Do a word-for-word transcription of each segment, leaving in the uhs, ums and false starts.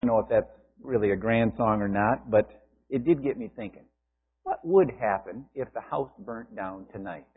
know if that's really a grand song or not, but it did get me thinking. What would happen if the house burnt down tonight?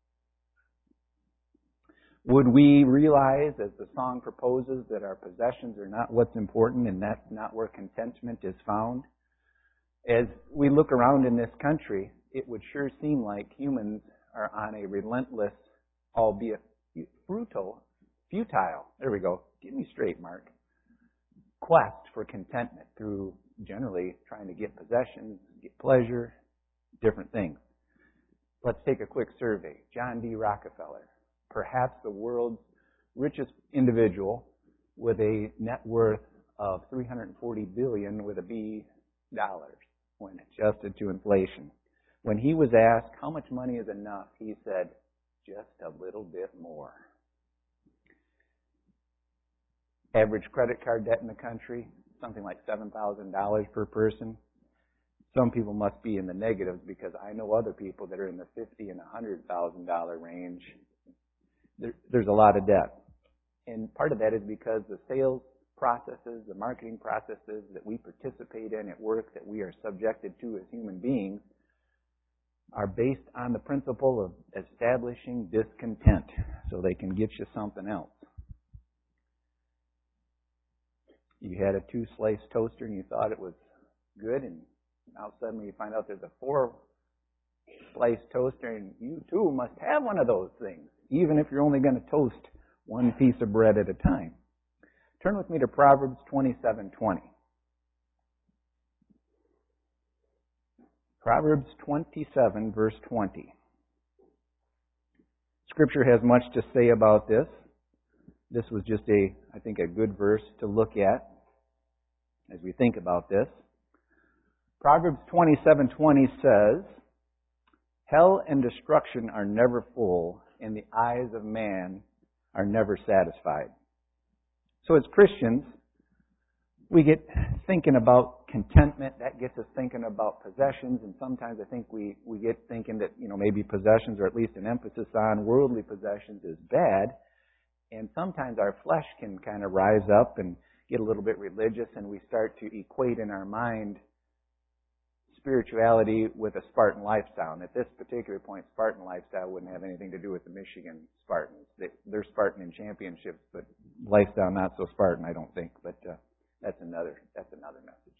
Would we realize, as the song proposes, that our possessions are not what's important and that's not where contentment is found? As we look around in this country, it would sure seem like humans are on a relentless, albeit futile, futile, there we go, get me straight, Mark, quest for contentment through generally trying to get possessions, get pleasure, different things. Let's take a quick survey. John D. Rockefeller, perhaps the world's richest individual with a net worth of three hundred forty billion dollars with a B dollars when adjusted to inflation. When he was asked how much money is enough, he said, just a little bit more. Average credit card debt in the country, something like seven thousand dollars per person. Some people must be in the negatives because I know other people that are in the fifty thousand dollars and one hundred thousand dollars range. There, there's a lot of debt. And part of that is because the sales processes, the marketing processes that we participate in at work, that we are subjected to as human beings, are based on the principle of establishing discontent so they can get you something else. You had a two-slice toaster and you thought it was good, and now suddenly you find out there's a four-slice toaster and you too must have one of those things, even if you're only going to toast one piece of bread at a time. Turn with me to Proverbs twenty-seven twenty. Proverbs twenty-seven, verse twenty. Scripture has much to say about this. This was just a, I think, a good verse to look at as we think about this. Proverbs twenty-seven twenty says, hell and destruction are never full, and the eyes of man are never satisfied. So as Christians, we get thinking about contentment. That gets us thinking about possessions, and sometimes I think we, we get thinking that, you know, maybe possessions, or at least an emphasis on worldly possessions, is bad. And sometimes our flesh can kind of rise up and get a little bit religious, and we start to equate in our mind spirituality with a Spartan lifestyle. And at this particular point, Spartan lifestyle wouldn't have anything to do with the Michigan Spartans. They, they're Spartan in championships, but lifestyle not so Spartan, I don't think. But uh, that's another that's another message.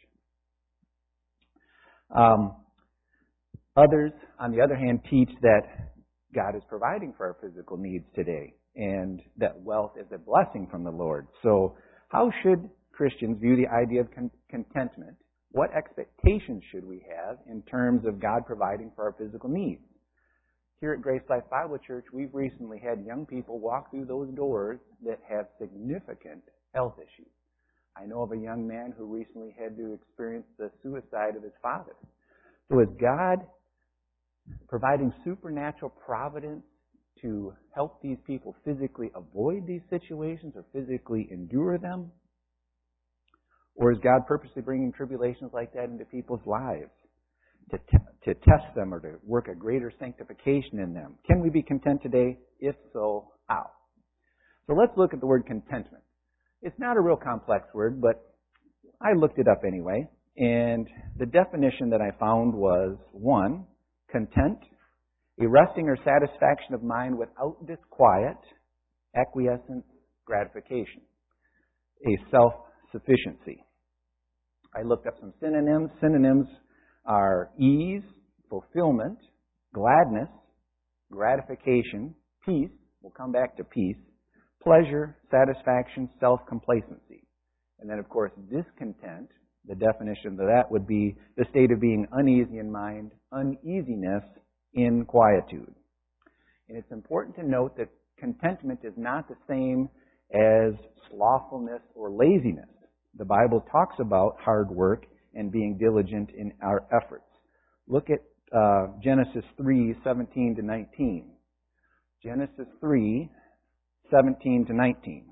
Um, others, on the other hand, teach that God is providing for our physical needs today, and that wealth is a blessing from the Lord. So how should Christians view the idea of con- contentment? What expectations should we have in terms of God providing for our physical needs? Here at Grace Life Bible Church, we've recently had young people walk through those doors that have significant health issues. I know of a young man who recently had to experience the suicide of his father. So is God providing supernatural providence to help these people physically avoid these situations or physically endure them? Or is God purposely bringing tribulations like that into people's lives to, t- to test them or to work a greater sanctification in them? Can we be content today? If so, how? So let's look at the word contentment. It's not a real complex word, but I looked it up anyway. And the definition that I found was, one, content, a resting or satisfaction of mind without disquiet, acquiescence, gratification, a self-sufficiency. I looked up some synonyms. Synonyms are ease, fulfillment, gladness, gratification, peace, we'll come back to peace, pleasure, satisfaction, self-complacency. And then, of course, discontent, the definition of that would be the state of being uneasy in mind, uneasiness, inquietude. And it's important to note that contentment is not the same as slothfulness or laziness. The Bible talks about hard work and being diligent in our efforts. Look at uh, Genesis three, seventeen to nineteen. Genesis three, seventeen to nineteen.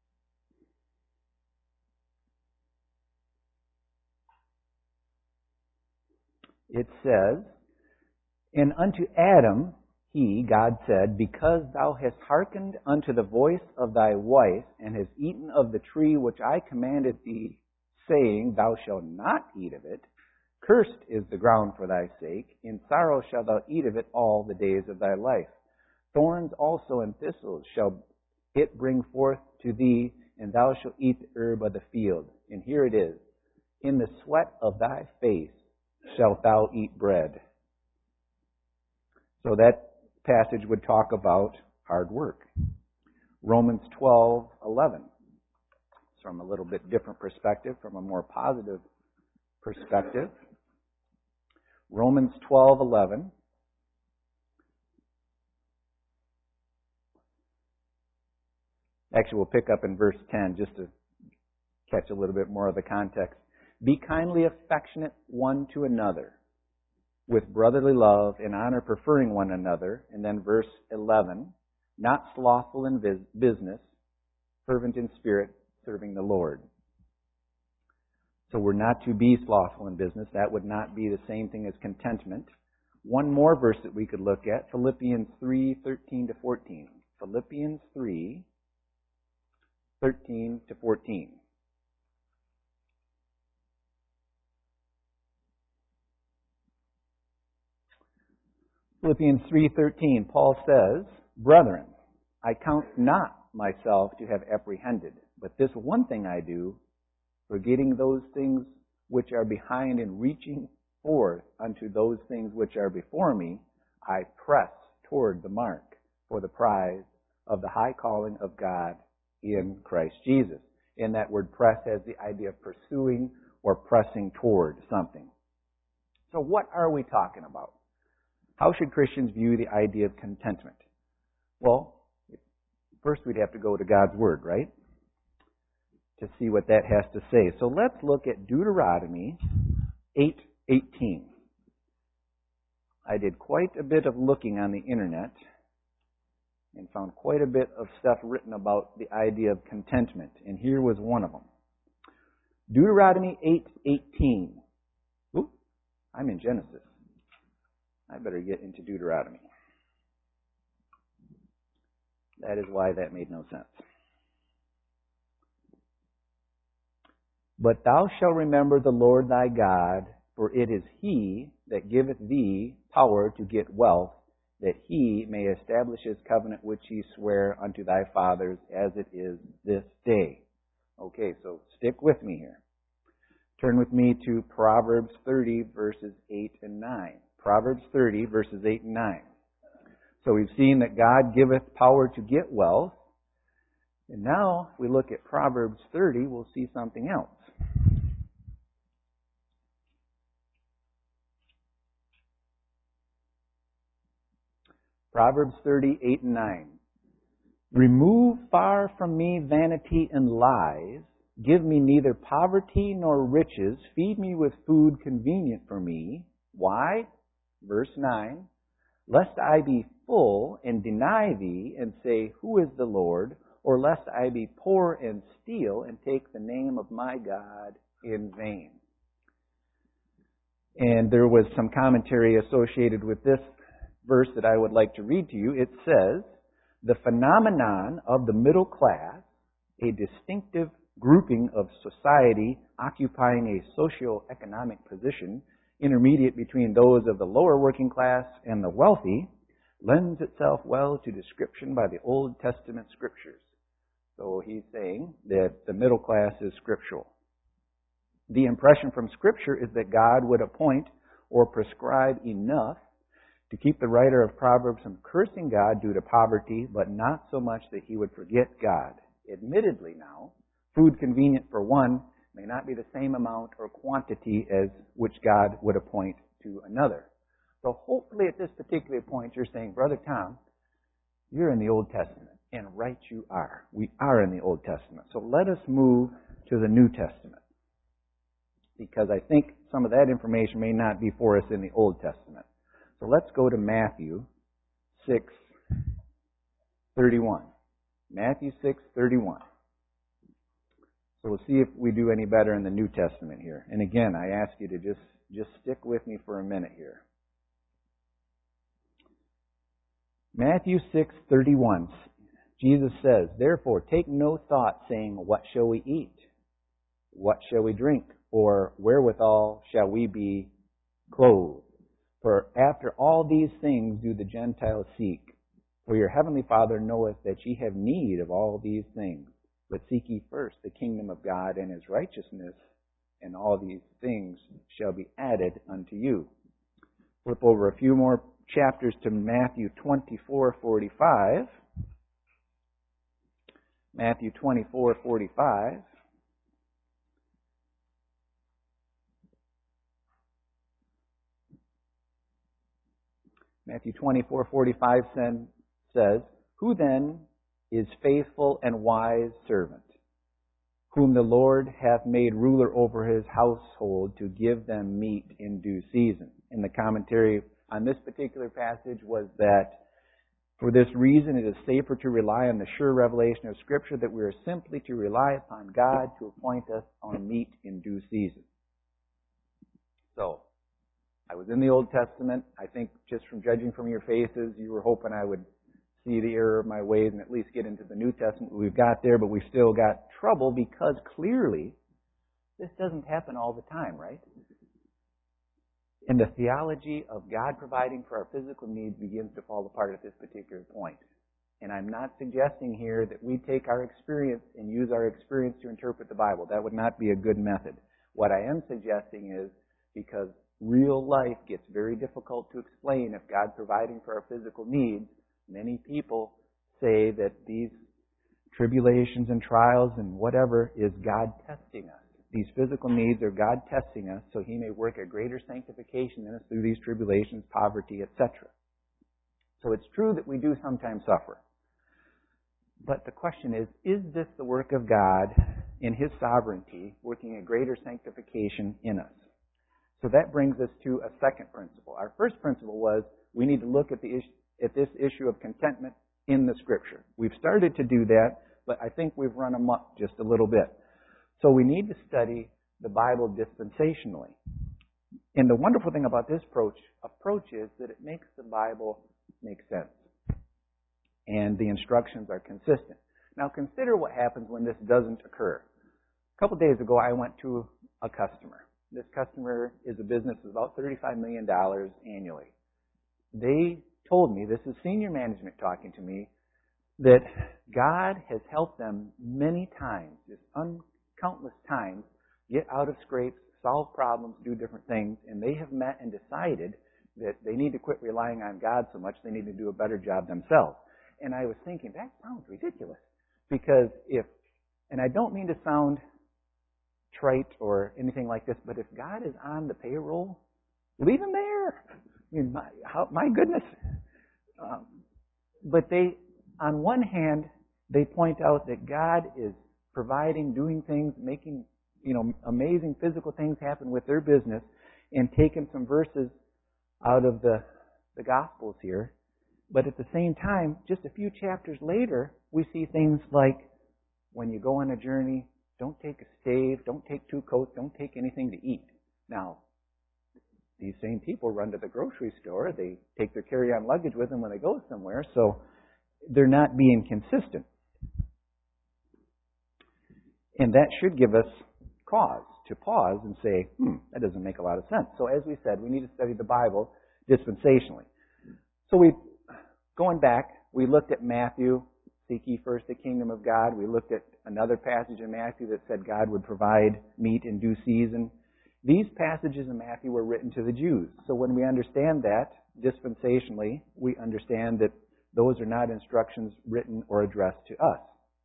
It says, and unto Adam he, God said, because thou hast hearkened unto the voice of thy wife, and hast eaten of the tree which I commanded thee, saying, Thou shalt not eat of it. Cursed is the ground for thy sake. In sorrow shalt thou eat of it all the days of thy life. Thorns also and thistles shall it bring forth to thee, and thou shalt eat the herb of the field. And here it is. In the sweat of thy face shalt thou eat bread. So that passage would talk about hard work. Romans twelve eleven. It's from a little bit different perspective, from a more positive perspective. Romans twelve eleven. Actually, we'll pick up in verse ten just to catch a little bit more of the context. Be kindly affectionate one to another, with brotherly love and honor, preferring one another. And then verse eleven, not slothful in business, fervent in spirit, serving the Lord. So we're not to be slothful in business. That would not be the same thing as contentment. One more verse that we could look at, Philippians three thirteen to fourteen. Philippians three thirteen to fourteen. Philippians three thirteen, Paul says, Brethren, I count not myself to have apprehended, but this one thing I do, forgetting those things which are behind and reaching forth unto those things which are before me, I press toward the mark for the prize of the high calling of God in Christ Jesus. And that word press has the idea of pursuing or pressing toward something. So what are we talking about? How should Christians view the idea of contentment? Well, first we'd have to go to God's Word, right? To see what that has to say. So let's look at Deuteronomy eight eighteen. I did quite a bit of looking on the internet and found quite a bit of stuff written about the idea of contentment. And here was one of them. Deuteronomy eight eighteen. Oop, I'm in Genesis. I better get into Deuteronomy. That is why that made no sense. But thou shalt remember the Lord thy God, for it is He that giveth thee power to get wealth, that He may establish His covenant which He sware unto thy fathers, as it is this day. Okay, so stick with me here. Turn with me to Proverbs thirty, verses eight and nine. Proverbs thirty, verses eight and nine. So we've seen that God giveth power to get wealth. And now, if we look at Proverbs thirty, we'll see something else. Proverbs thirty, eight and nine. Remove far from me vanity and lies. Give me neither poverty nor riches. Feed me with food convenient for me. Why? Verse nine. Lest I be full and deny thee and say, Who is the Lord? Or lest I be poor and steal and take the name of my God in vain. And there was some commentary associated with this verse that I would like to read to you. It says, the phenomenon of the middle class, a distinctive grouping of society occupying a socio-economic position intermediate between those of the lower working class and the wealthy, lends itself well to description by the Old Testament scriptures. So he's saying that the middle class is scriptural. The impression from Scripture is that God would appoint or prescribe enough to keep the writer of Proverbs from cursing God due to poverty, but not so much that he would forget God. Admittedly now, food convenient for one may not be the same amount or quantity as which God would appoint to another. So hopefully at this particular point you're saying, Brother Tom, you're in the Old Testament. And right you are. We are in the Old Testament. So let us move to the New Testament. Because I think some of that information may not be for us in the Old Testament. So let's go to Matthew six thirty-one. Matthew six thirty-one. So we'll see if we do any better in the New Testament here. And again, I ask you to just, just stick with me for a minute here. Matthew six thirty-one. Jesus says, Therefore take no thought, saying, What shall we eat? what shall we drink? Or wherewithal shall we be clothed? For after all these things do the Gentiles seek. For your heavenly Father knoweth that ye have need of all these things. But seek ye first the kingdom of God and His righteousness, and all these things shall be added unto you. Flip over a few more chapters to Matthew twenty-four forty-five. Matthew twenty-four forty-five. Matthew twenty-four forty-five says, Who then is faithful and wise servant, whom the Lord hath made ruler over his household to give them meat in due season? And the commentary on this particular passage was that for this reason it is safer to rely on the sure revelation of Scripture, that we are simply to rely upon God to appoint us on meat in due season. So, I was in the Old Testament. I think just from judging from your faces, you were hoping I would see the error of my ways and at least get into the New Testament. We've got there, but we've still got trouble because clearly this doesn't happen all the time, right? And the theology of God providing for our physical needs begins to fall apart at this particular point. And I'm not suggesting here that we take our experience and use our experience to interpret the Bible. That would not be a good method. What I am suggesting is, because real life gets very difficult to explain if God's providing for our physical needs, many people say that these tribulations and trials and whatever is God testing us. These physical needs are God testing us so He may work a greater sanctification in us through these tribulations, poverty, et cetera. So it's true that we do sometimes suffer. But the question is, is this the work of God in His sovereignty working a greater sanctification in us? So that brings us to a second principle. Our first principle was we need to look at the issue, at this issue of contentment in the Scripture. We've started to do that, but I think we've run amok just a little bit. So we need to study the Bible dispensationally. And the wonderful thing about this approach, approach is that it makes the Bible make sense. And the instructions are consistent. Now consider what happens when this doesn't occur. A couple days ago I went to a customer. This customer is a business of about thirty-five million dollars annually. They told me, this is senior management talking to me, that God has helped them many times, just uncountless times, get out of scrapes, solve problems, do different things, and they have met and decided that they need to quit relying on God so much, they need to do a better job themselves. And I was thinking, that sounds ridiculous. Because if, and I don't mean to sound trite or anything like this, but if God is on the payroll, leave Him there. I mean, my, how, my goodness. Um, but they, on one hand, they point out that God is providing, doing things, making, you know, amazing physical things happen with their business, and taking some verses out of the, the Gospels here. But at the same time, just a few chapters later, we see things like, when you go on a journey, don't take a stave, don't take two coats, don't take anything to eat. Now, these same people run to the grocery store, they take their carry-on luggage with them when they go somewhere, so they're not being consistent. And that should give us cause to pause and say, hmm, that doesn't make a lot of sense. So as we said, we need to study the Bible dispensationally. So we, going back, we looked at Matthew, seek ye first the kingdom of God. We looked at another passage in Matthew that said God would provide meat in due season. These passages in Matthew were written to the Jews. So when we understand that dispensationally, we understand that those are not instructions written or addressed to us.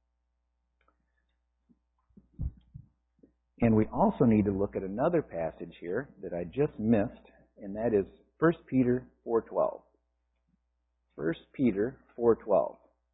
And we also need to look at another passage here that I just missed, and that is First Peter four twelve. First Peter four twelve.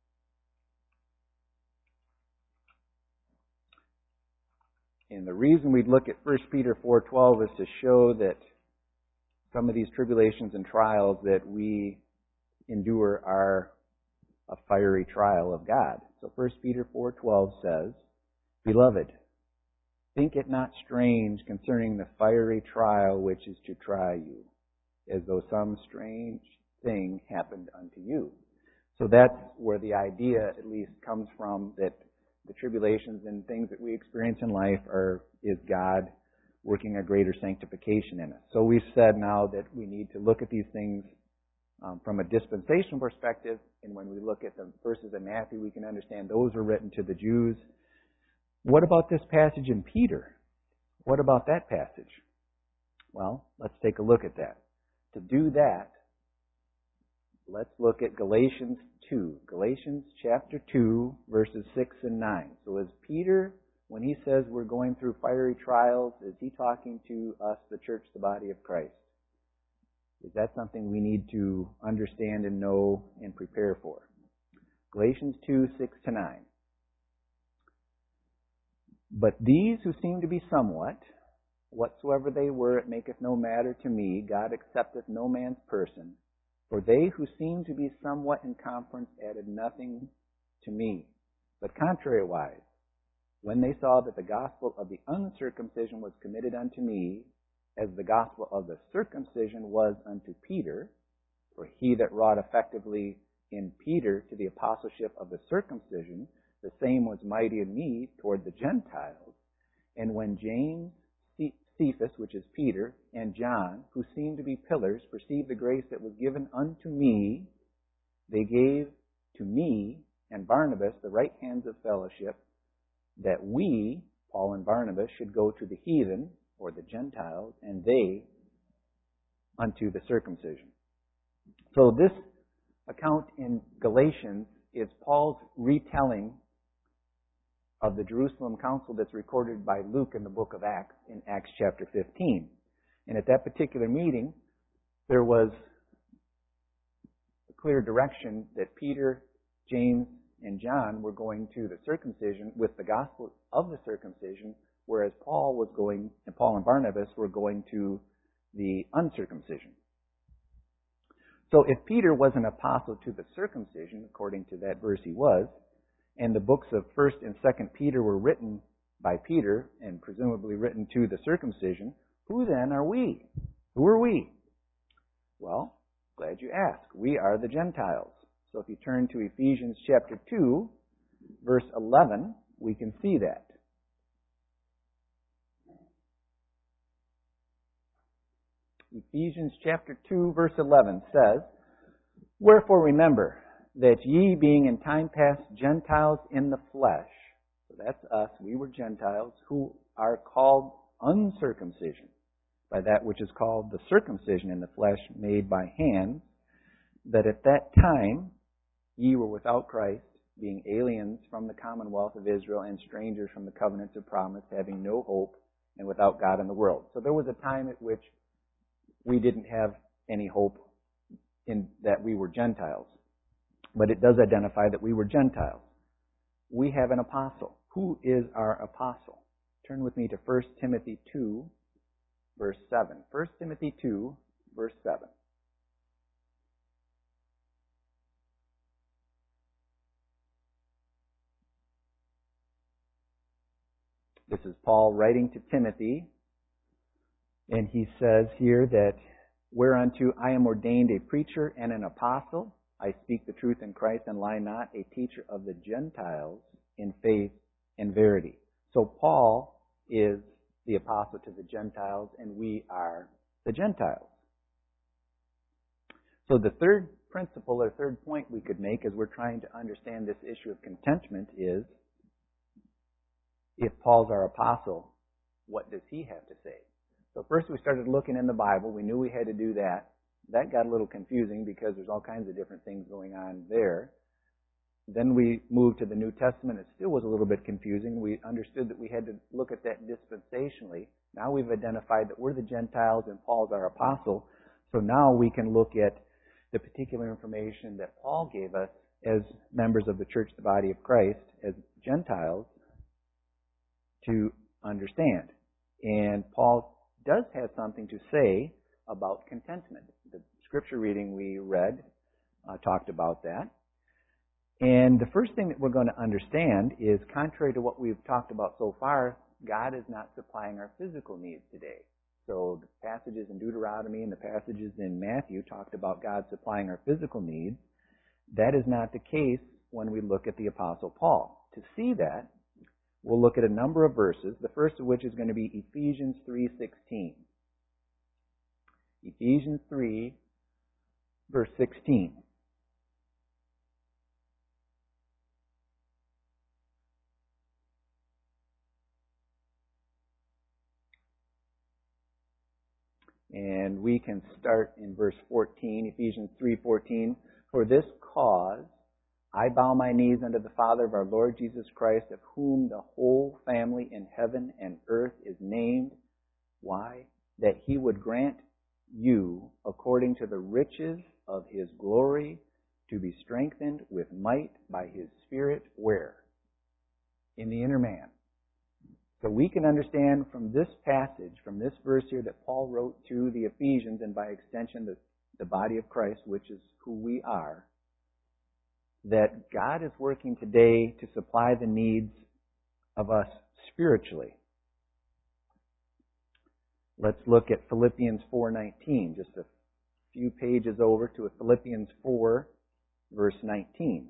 And the reason we look at First Peter four twelve is to show that some of these tribulations and trials that we endure are a fiery trial of God. So First Peter four twelve says, Beloved, think it not strange concerning the fiery trial which is to try you, as though some strange thing happened unto you. So that's where the idea at least comes from, that the tribulations and things that we experience in life are is God working a greater sanctification in us. So we've said now that we need to look at these things um, from a dispensational perspective, and when we look at the verses in Matthew, we can understand those were written to the Jews. What about this passage in Peter? What about that passage? Well, let's take a look at that. To do that, let's look at Galatians two. Galatians chapter two, verses six and nine. So is Peter, when he says we're going through fiery trials, is he talking to us, the church, the body of Christ? Is that something we need to understand and know and prepare for? Galatians two, six to nine. But these who seem to be somewhat, whatsoever they were, it maketh no matter to me. God accepteth no man's person. For they who seem to be somewhat in conference added nothing to me. But contrariwise, when they saw that the gospel of the uncircumcision was committed unto me, as the gospel of the circumcision was unto Peter, for he that wrought effectively in Peter to the apostleship of the circumcision, the same was mighty in me toward the Gentiles. And when James, Cephas, which is Peter, and John, who seemed to be pillars, perceived the grace that was given unto me, they gave to me and Barnabas the right hands of fellowship, that we, Paul and Barnabas, should go to the heathen, or the Gentiles, and they unto the circumcision. So this account in Galatians is Paul's retelling of the Jerusalem Council that's recorded by Luke in the book of Acts, in Acts chapter fifteen. And at that particular meeting, there was a clear direction that Peter, James, and John were going to the circumcision with the gospel of the circumcision, whereas Paul was going, and Paul and Barnabas were going to the uncircumcision. So if Peter was an apostle to the circumcision, according to that verse he was, and the books of First and Second Peter were written by Peter, and presumably written to the circumcision, who then are we? Who are we? Well, glad you asked. We are the Gentiles. So if you turn to Ephesians chapter two, verse eleven, we can see that. Ephesians chapter two, verse eleven says, Wherefore remember, that ye being in time past Gentiles in the flesh, so that's us, we were Gentiles, who are called uncircumcision, by that which is called the circumcision in the flesh made by hands, that at that time ye were without Christ, being aliens from the commonwealth of Israel and strangers from the covenants of promise, having no hope and without God in the world. So there was a time at which we didn't have any hope in that we were Gentiles. But it does identify that we were Gentiles. We have an apostle. Who is our apostle? Turn with me to First Timothy two, verse seven. First Timothy two, verse seven. This is Paul writing to Timothy, and he says here that, Whereunto I am ordained a preacher and an apostle, I speak the truth in Christ and lie not, a teacher of the Gentiles in faith and verity. So Paul is the apostle to the Gentiles, and we are the Gentiles. So the third principle or third point we could make as we're trying to understand this issue of contentment is, if Paul's our apostle, what does he have to say? So first we started looking in the Bible. We knew we had to do that. That got a little confusing because there's all kinds of different things going on there. Then we moved to the New Testament. It still was a little bit confusing. We understood that we had to look at that dispensationally. Now we've identified that we're the Gentiles and Paul's our apostle. So now we can look at the particular information that Paul gave us as members of the church, the body of Christ, as Gentiles, to understand. And Paul does have something to say about contentment. The scripture reading we read uh, talked about that. And the first thing that we're going to understand is, contrary to what we've talked about so far, God is not supplying our physical needs today. So the passages in Deuteronomy and the passages in Matthew talked about God supplying our physical needs. That is not the case when we look at the Apostle Paul. To see that, we'll look at a number of verses, the first of which is going to be Ephesians three sixteen. Ephesians three, verse sixteen. And we can start in verse fourteen, Ephesians three fourteen. For this cause I bow my knees unto the Father of our Lord Jesus Christ, of whom the whole family in heaven and earth is named. Why? That he would grant you, according to the riches of his glory, to be strengthened with might by his Spirit, where? In the inner man. So we can understand from this passage, from this verse here that Paul wrote to the Ephesians, and by extension the, the body of Christ, which is who we are, that God is working today to supply the needs of us spiritually. Let's look at Philippians four nineteen, just a few pages over to Philippians four, verse nineteen.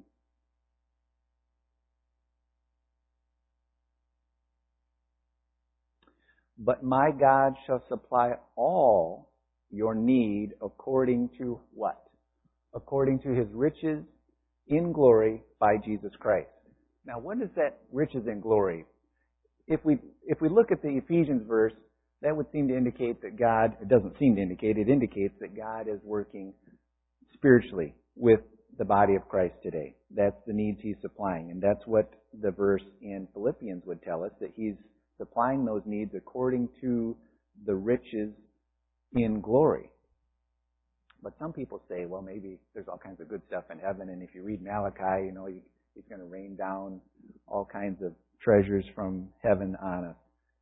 But my God shall supply all your need according to what? According to his riches in glory by Jesus Christ. Now, what is that riches in glory? If we if we look at the Ephesians verse, that would seem to indicate that God, it doesn't seem to indicate, it indicates that God is working spiritually with the body of Christ today. That's the needs he's supplying. And that's what the verse in Philippians would tell us, that he's supplying those needs according to the riches in glory. But some people say, well, maybe there's all kinds of good stuff in heaven, and if you read Malachi, you know, he's going to rain down all kinds of treasures from heaven on us.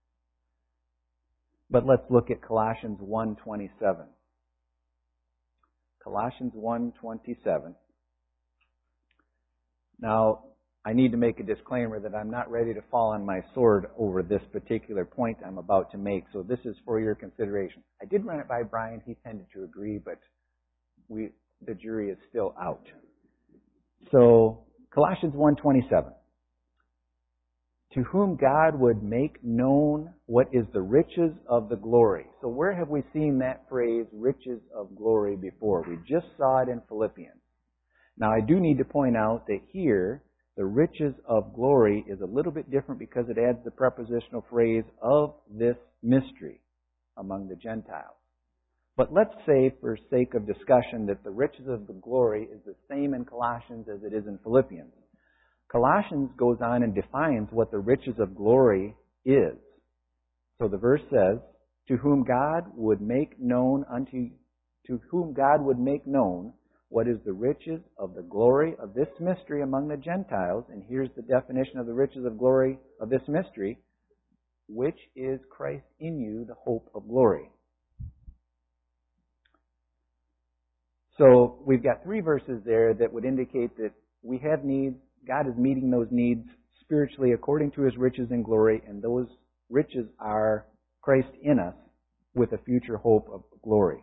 But let's look at Colossians one twenty-seven. Colossians one twenty-seven. Now, I need to make a disclaimer that I'm not ready to fall on my sword over this particular point I'm about to make, so this is for your consideration. I did run it by Brian. He tended to agree, but we the jury is still out. So, Colossians one twenty-seven. To whom God would make known what is the riches of the glory. So where have we seen that phrase, riches of glory, before? We just saw it in Philippians. Now, I do need to point out that here, the riches of glory is a little bit different because it adds the prepositional phrase of this mystery among the Gentiles. But let's say, for sake of discussion, that the riches of the glory is the same in Colossians as it is in Philippians. Colossians goes on and defines what the riches of glory is. So the verse says, to whom God would make known unto, to whom God would make known what is the riches of the glory of this mystery among the Gentiles. And here's the definition of the riches of glory of this mystery, which is Christ in you, the hope of glory. So we've got three verses there that would indicate that we have needs. God is meeting those needs spiritually according to his riches and glory, and those riches are Christ in us with a future hope of glory.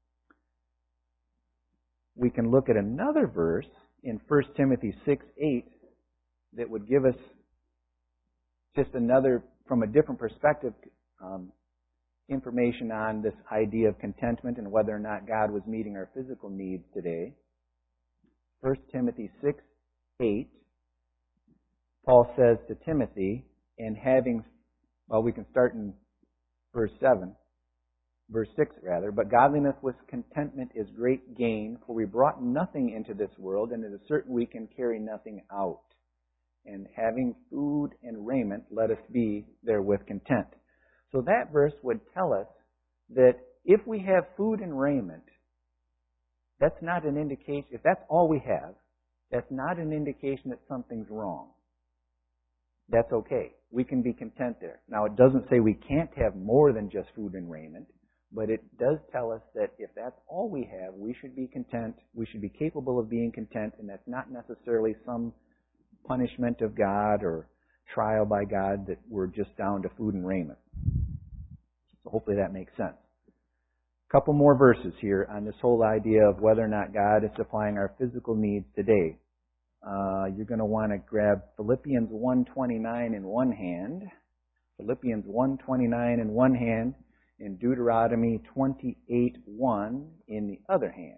We can look at another verse in First Timothy six eight that would give us just another, from a different perspective, um, information on this idea of contentment and whether or not God was meeting our physical needs today. First Timothy six eight. Paul says to Timothy, and having, well, we can start in verse seven, verse six rather, but godliness with contentment is great gain, for we brought nothing into this world, and it is certain we can carry nothing out. And having food and raiment, let us be therewith content. So that verse would tell us that if we have food and raiment, that's not an indication, if that's all we have, that's not an indication that something's wrong. That's okay. We can be content there. Now, it doesn't say we can't have more than just food and raiment, but it does tell us that if that's all we have, we should be content. We should be capable of being content, and that's not necessarily some punishment of God or trial by God that we're just down to food and raiment. So hopefully that makes sense. A couple more verses here on this whole idea of whether or not God is supplying our physical needs today. uh, you're going to want to grab Philippians one twenty-nine in one hand, Philippians one twenty-nine in one hand, and Deuteronomy twenty-eight one in the other hand.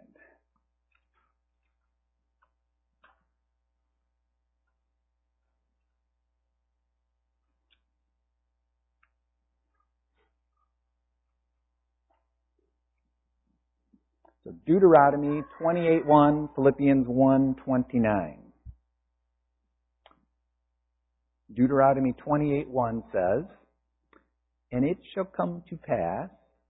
So Deuteronomy twenty-eight one, Philippians one twenty-nine. Deuteronomy twenty-eight one says, "And it shall come to pass,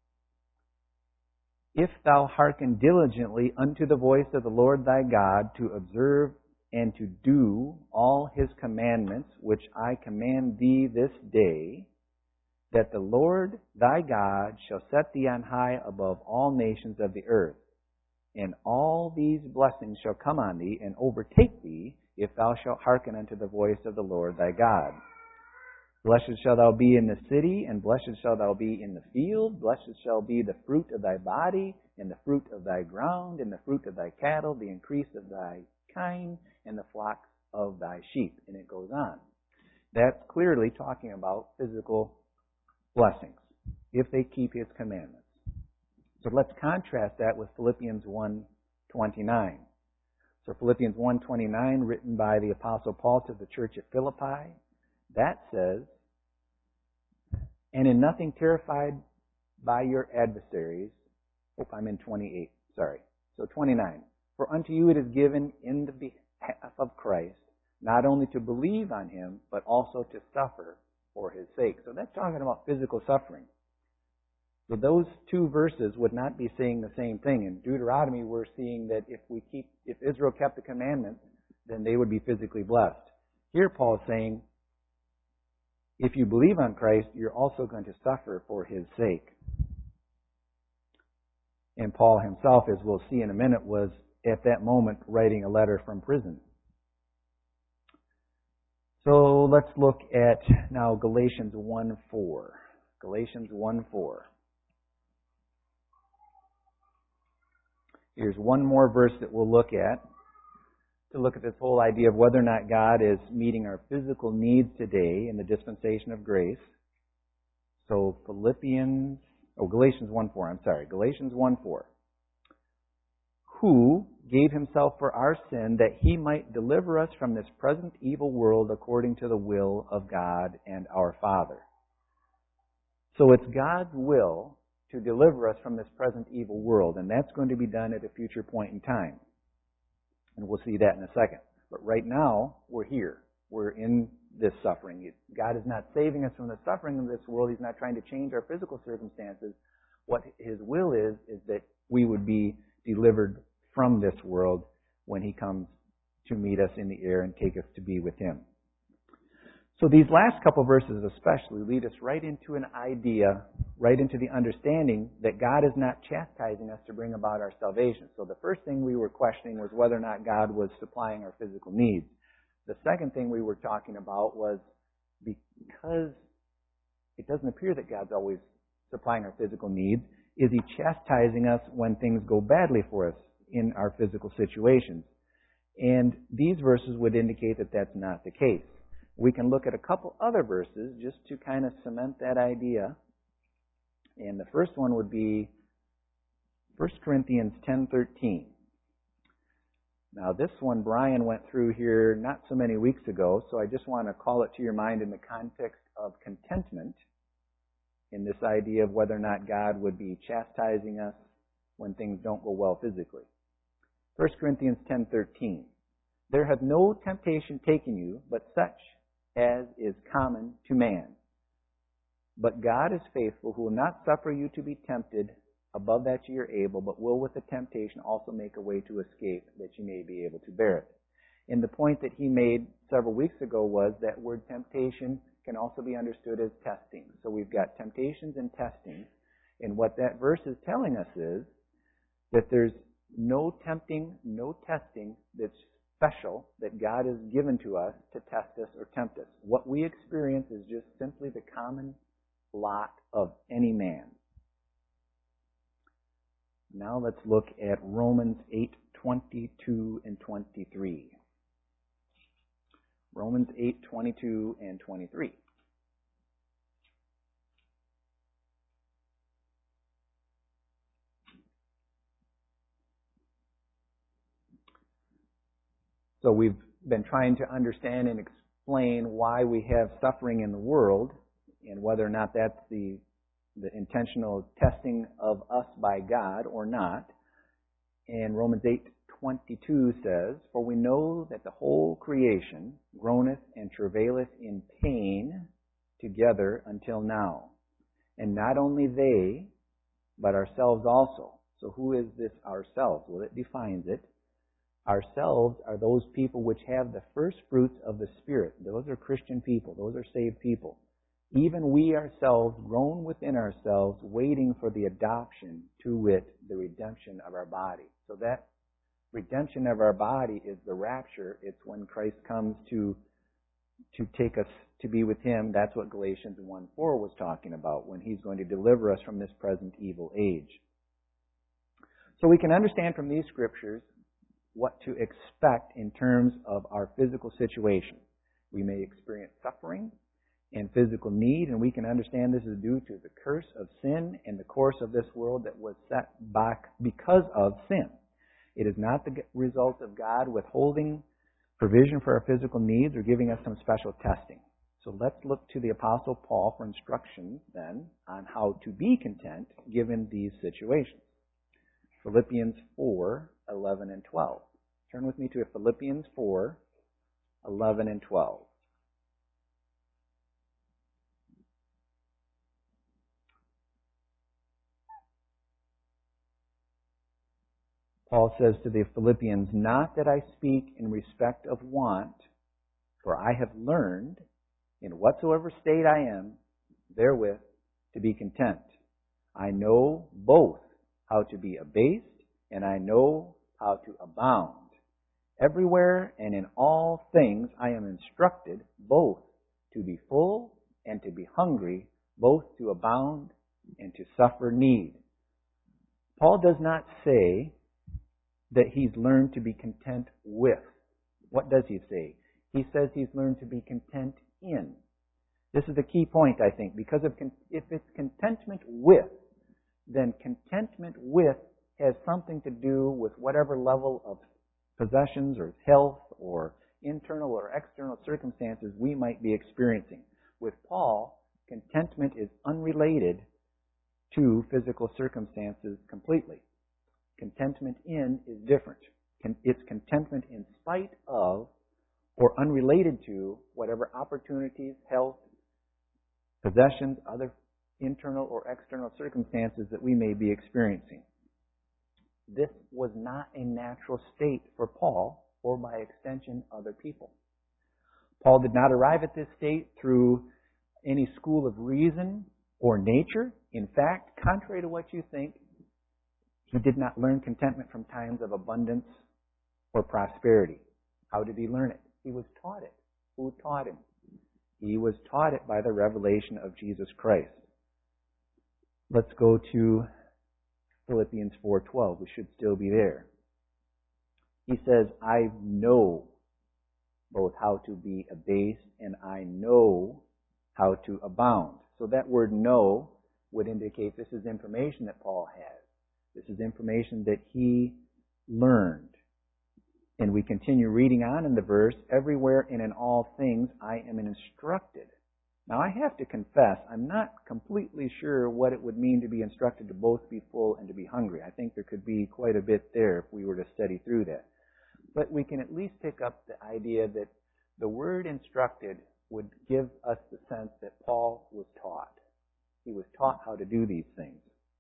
if thou hearken diligently unto the voice of the Lord thy God, to observe and to do all His commandments, which I command thee this day, that the Lord thy God shall set thee on high above all nations of the earth. And all these blessings shall come on thee and overtake thee, if thou shalt hearken unto the voice of the Lord thy God. Blessed shalt thou be in the city, and blessed shalt thou be in the field. Blessed shall be the fruit of thy body, and the fruit of thy ground, and the fruit of thy cattle, the increase of thy kine, and the flocks of thy sheep." And it goes on. That's clearly talking about physical blessings, if they keep His commandments. So let's contrast that with Philippians one twenty-nine. So Philippians one twenty-nine, written by the Apostle Paul to the church at Philippi, that says, "And in nothing terrified by your adversaries." Oh, I'm in twenty-eight, sorry. So twenty-nine. "For unto you it is given in the behalf of Christ, not only to believe on Him, but also to suffer for His sake." So that's talking about physical suffering. So those two verses would not be saying the same thing. In Deuteronomy, we're seeing that if we keep, if Israel kept the commandments, then they would be physically blessed. Here Paul is saying, if you believe on Christ, you're also going to suffer for His sake. And Paul himself, as we'll see in a minute, was at that moment writing a letter from prison. So let's look at now Galatians one four. Galatians one four. Here's one more verse that we'll look at to look at this whole idea of whether or not God is meeting our physical needs today in the dispensation of grace. So Philippians, oh Galatians one four, I'm sorry, Galatians one four. "Who gave Himself for our sin, that He might deliver us from this present evil world according to the will of God and our Father." So it's God's will to deliver us from this present evil world, and that's going to be done at a future point in time. And we'll see that in a second. But right now, we're here. We're in this suffering. God is not saving us from the suffering of this world. He's not trying to change our physical circumstances. What His will is, is that we would be delivered from this world when He comes to meet us in the air and take us to be with Him. So these last couple verses especially lead us right into an idea, right into the understanding that God is not chastising us to bring about our salvation. So the first thing we were questioning was whether or not God was supplying our physical needs. The second thing we were talking about was because it doesn't appear that God's always supplying our physical needs, is He chastising us when things go badly for us in our physical situations? And these verses would indicate that that's not the case. We can look at a couple other verses just to kind of cement that idea. And the first one would be First Corinthians ten thirteen. Now this one Brian went through here not so many weeks ago, so I just want to call it to your mind in the context of contentment, in this idea of whether or not God would be chastising us when things don't go well physically. First Corinthians ten thirteen. "There hath no temptation taken you, but such as is common to man. But God is faithful, who will not suffer you to be tempted above that ye are able, but will with the temptation also make a way to escape, that ye may be able to bear it." And the point that he made several weeks ago was that word temptation can also be understood as testing. So we've got temptations and testing. And what that verse is telling us is that there's no tempting, no testing that's special that God has given to us to test us or tempt us. What we experience is just simply the common lot of any man. Now let's look at Romans eight twenty-two and twenty-three. Romans eight, twenty-two and twenty-three. So we've been trying to understand and explain why we have suffering in the world and whether or not that's the, the intentional testing of us by God or not. And Romans eight twenty-two says, "For we know that the whole creation groaneth and travaileth in pain together until now. And not only they, but ourselves also." So who is this ourselves? Well, it defines it. Ourselves are those people which have the first fruits of the Spirit. Those are Christian people. Those are saved people. Even we ourselves groan within ourselves, waiting for the adoption, to wit, the redemption of our body. So that redemption of our body is the rapture. It's when Christ comes to to take us to be with Him. That's what Galatians one four was talking about, when He's going to deliver us from this present evil age. So we can understand from these scriptures what to expect in terms of our physical situation. We may experience suffering and physical need, and we can understand this is due to the curse of sin and the course of this world that was set back because of sin. It is not the result of God withholding provision for our physical needs or giving us some special testing. So let's look to the Apostle Paul for instructions then on how to be content given these situations. Philippians four, eleven and twelve. Turn with me to Philippians four, eleven and twelve. Paul says to the Philippians, "Not that I speak in respect of want, for I have learned, in whatsoever state I am, therewith to be content. I know both how to be abased, and I know how to abound. Everywhere and in all things I am instructed both to be full and to be hungry, both to abound and to suffer need." Paul does not say that he's learned to be content with. What does he say? He says he's learned to be content in. This is the key point, I think, because if, if it's contentment with, then contentment with has something to do with whatever level of possessions or health or internal or external circumstances we might be experiencing. With Paul, contentment is unrelated to physical circumstances completely. Contentment in is different. It's contentment in spite of or unrelated to whatever opportunities, health, possessions, other internal or external circumstances that we may be experiencing. This was not a natural state for Paul, or by extension, other people. Paul did not arrive at this state through any school of reason or nature. In fact, contrary to what you think, he did not learn contentment from times of abundance or prosperity. How did he learn it? He was taught it. Who taught him? He was taught it by the revelation of Jesus Christ. Let's go to Philippians four twelve. We should still be there. He says, "I know both how to be abased and I know how to abound." So that word "know" would indicate this is information that Paul has. This is information that he learned. And we continue reading on in the verse, "Everywhere and in all things I am instructed." Now I have to confess, I'm not completely sure what it would mean to be instructed to both be full and to be hungry. I think there could be quite a bit there if we were to study through that. But we can at least pick up the idea that the word instructed would give us the sense that Paul was taught. He was taught how to do these things.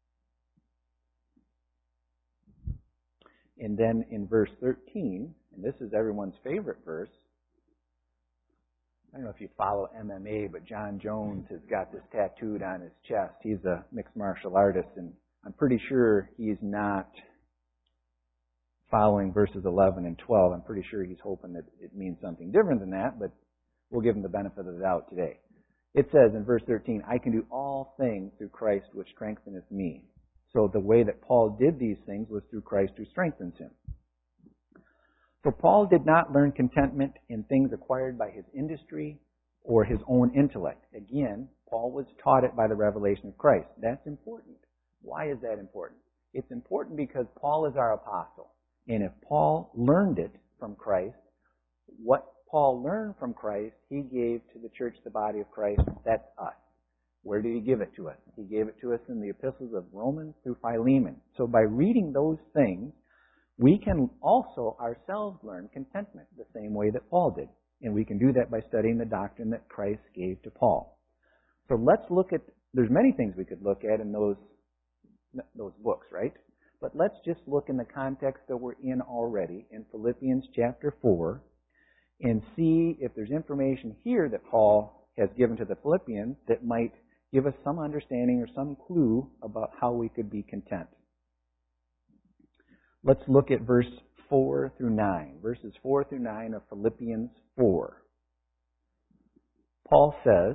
And then in verse thirteen, and this is everyone's favorite verse, I don't know if you follow M M A, but John Jones has got this tattooed on his chest. He's a mixed martial artist, and I'm pretty sure he's not following verses eleven and twelve. I'm pretty sure he's hoping that it means something different than that, but we'll give him the benefit of the doubt today. It says in verse thirteen, "I can do all things through Christ which strengtheneth me." So the way that Paul did these things was through Christ who strengthens him. So Paul did not learn contentment in things acquired by his industry or his own intellect. Again, Paul was taught it by the revelation of Christ. That's important. Why is that important? It's important because Paul is our apostle. And if Paul learned it from Christ, what Paul learned from Christ, he gave to the church, the body of Christ. That's us. Where did he give it to us? He gave it to us in the epistles of Romans through Philemon. So by reading those things, we can also ourselves learn contentment the same way that Paul did. And we can do that by studying the doctrine that Christ gave to Paul. So let's look at, there's many things we could look at in those, those books, right? But let's just look in the context that we're in already in Philippians chapter four and see if there's information here that Paul has given to the Philippians that might give us some understanding or some clue about how we could be content. Let's look at verse four through nine. Verses four through nine of Philippians four. Paul says,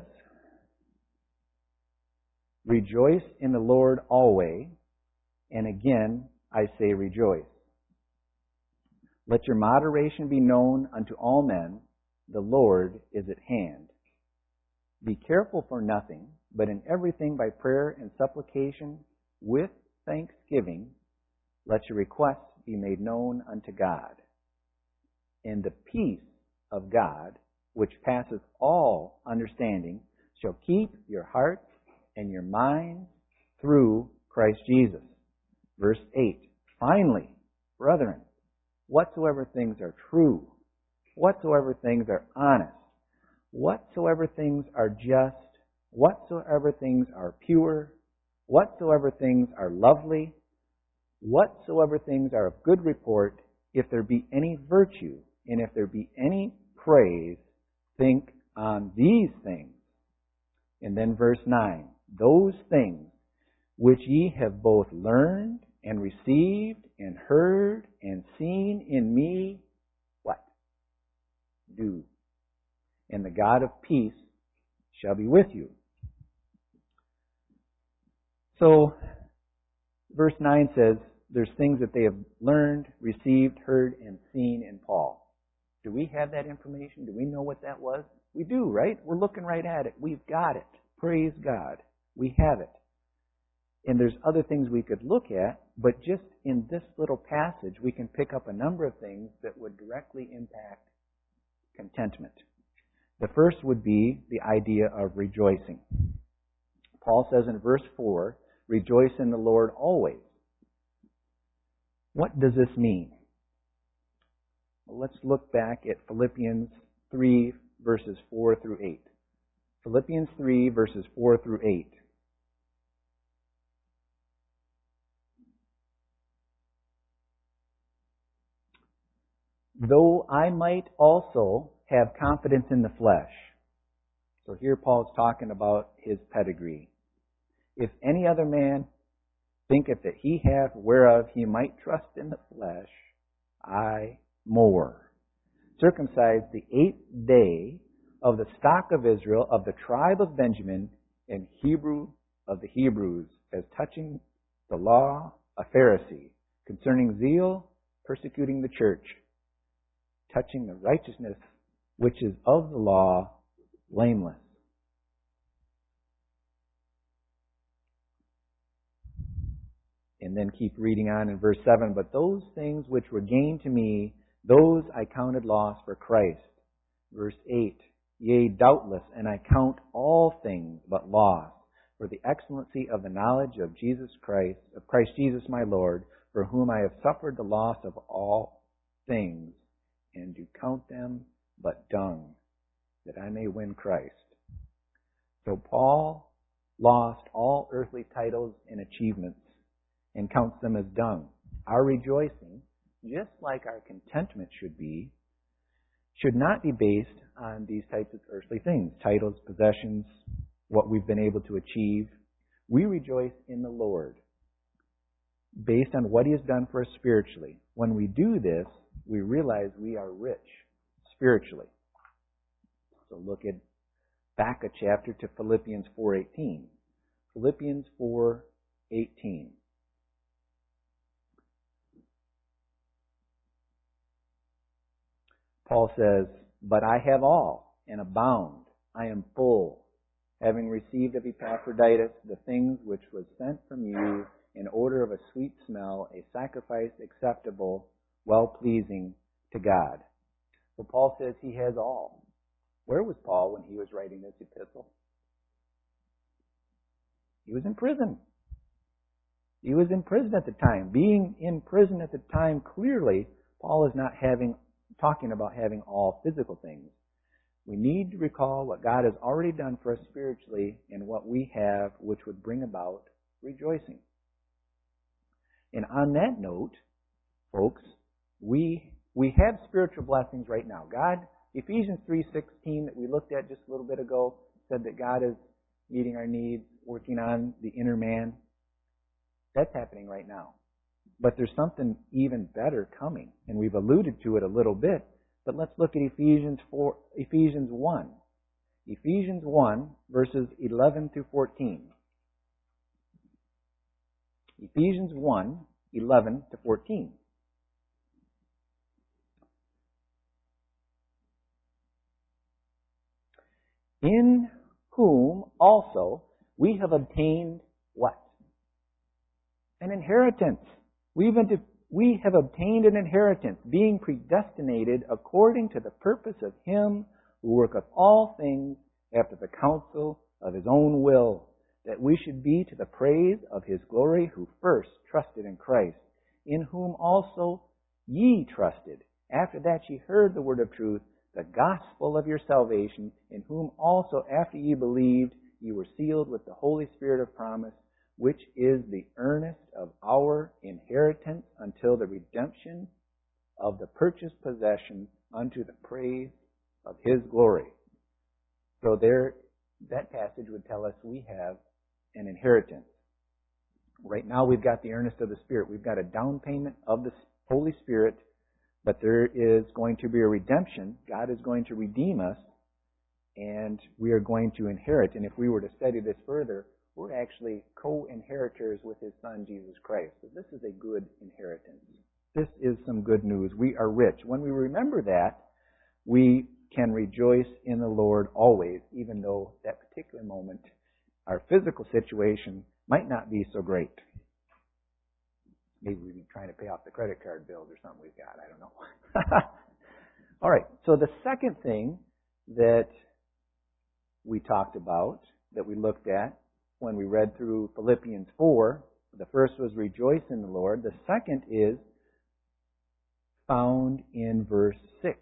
"Rejoice in the Lord always, and again I say rejoice. Let your moderation be known unto all men, the Lord is at hand. Be careful for nothing, but in everything by prayer and supplication with thanksgiving, let your requests be made known unto God. And the peace of God, which passes all understanding, shall keep your hearts and your minds through Christ Jesus." Verse eight, "Finally, brethren, whatsoever things are true, whatsoever things are honest, whatsoever things are just, whatsoever things are pure, whatsoever things are lovely, whatsoever things are of good report, if there be any virtue, and if there be any praise, think on these things." And then verse nine, "Those things which ye have both learned and received and heard and seen in me," what? "Do. And the God of peace shall be with you." So, verse nine says, there's things that they have learned, received, heard, and seen in Paul. Do we have that information? Do we know what that was? We do, right? We're looking right at it. We've got it. Praise God. We have it. And there's other things we could look at, but just in this little passage, we can pick up a number of things that would directly impact contentment. The first would be the idea of rejoicing. Paul says in verse four, "Rejoice in the Lord always." What does this mean? Well, let's look back at Philippians three, verses four through eight. Philippians three, verses four through eight. "Though I might also have confidence in the flesh." So here Paul's talking about his pedigree. "If any other man thinketh that he hath whereof he might trust in the flesh, I more. Circumcised the eighth day, of the stock of Israel, of the tribe of Benjamin, and Hebrew of the Hebrews, as touching the law, a Pharisee, concerning zeal, persecuting the church, touching the righteousness which is of the law, blameless." And then keep reading on in verse seven. "But those things which were gained to me, those I counted loss for Christ." Verse eight. "Yea, doubtless, and I count all things but loss, for the excellency of the knowledge of Jesus Christ, of Christ Jesus my Lord, for whom I have suffered the loss of all things, and do count them but dung, that I may win Christ." So Paul lost all earthly titles and achievements and counts them as dung. Our rejoicing, just like our contentment should be, should not be based on these types of earthly things, titles, possessions, what we've been able to achieve. We rejoice in the Lord based on what He has done for us spiritually. When we do this, we realize we are rich spiritually. So look at back a chapter to Philippians four eighteen. Philippians four eighteen. Paul says, "But I have all and abound. I am full, having received of Epaphroditus the things which was sent from you in order of a sweet smell, a sacrifice acceptable, well-pleasing to God." So Paul says he has all. Where was Paul when he was writing this epistle? He was in prison. He was in prison at the time. Being in prison at the time, clearly, Paul is not having talking about having all physical things. We need to recall what God has already done for us spiritually and what we have, which would bring about rejoicing. And on that note, folks, we we have spiritual blessings right now. God, Ephesians three sixteen that we looked at just a little bit ago, said that God is meeting our needs, working on the inner man. That's happening right now. But there's something even better coming, and we've alluded to it a little bit. But let's look at Ephesians four, Ephesians one. Ephesians one, verses eleven through fourteen. Ephesians one, eleven to fourteen. In whom also we have obtained what? An inheritance. We've been, we have obtained an inheritance, being predestinated according to the purpose of Him who worketh all things after the counsel of His own will, that we should be to the praise of His glory, who first trusted in Christ, in whom also ye trusted, after that ye heard the word of truth, the gospel of your salvation, in whom also after ye believed, ye were sealed with the Holy Spirit of promise, which is the earnest of our inheritance until the redemption of the purchased possession unto the praise of His glory. So there, that passage would tell us we have an inheritance. Right now we've got the earnest of the Spirit. We've got a down payment of the Holy Spirit, but there is going to be a redemption. God is going to redeem us, and we are going to inherit. And if we were to study this further, we're actually co-inheritors with His Son, Jesus Christ. So this is a good inheritance. This is some good news. We are rich. When we remember that, we can rejoice in the Lord always, even though that particular moment, our physical situation might not be so great. Maybe we've been trying to pay off the credit card bills or something we've got. I don't know. All right. So the second thing that we talked about, that we looked at when we read through Philippians four, the first was rejoice in the Lord. The second is found in verse six.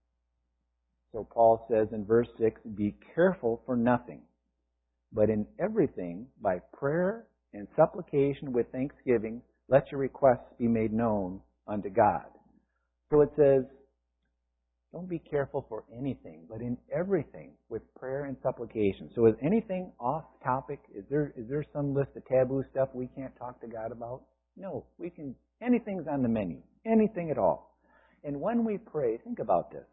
So Paul says in verse six, be careful for nothing, but in everything, by prayer and supplication with thanksgiving, let your requests be made known unto God. So it says, don't be careful for anything, but in everything with prayer and supplication. So is anything off topic? Is there is there some list of taboo stuff we can't talk to God about? No, we can. Anything's on the menu. Anything at all. And when we pray, think about this.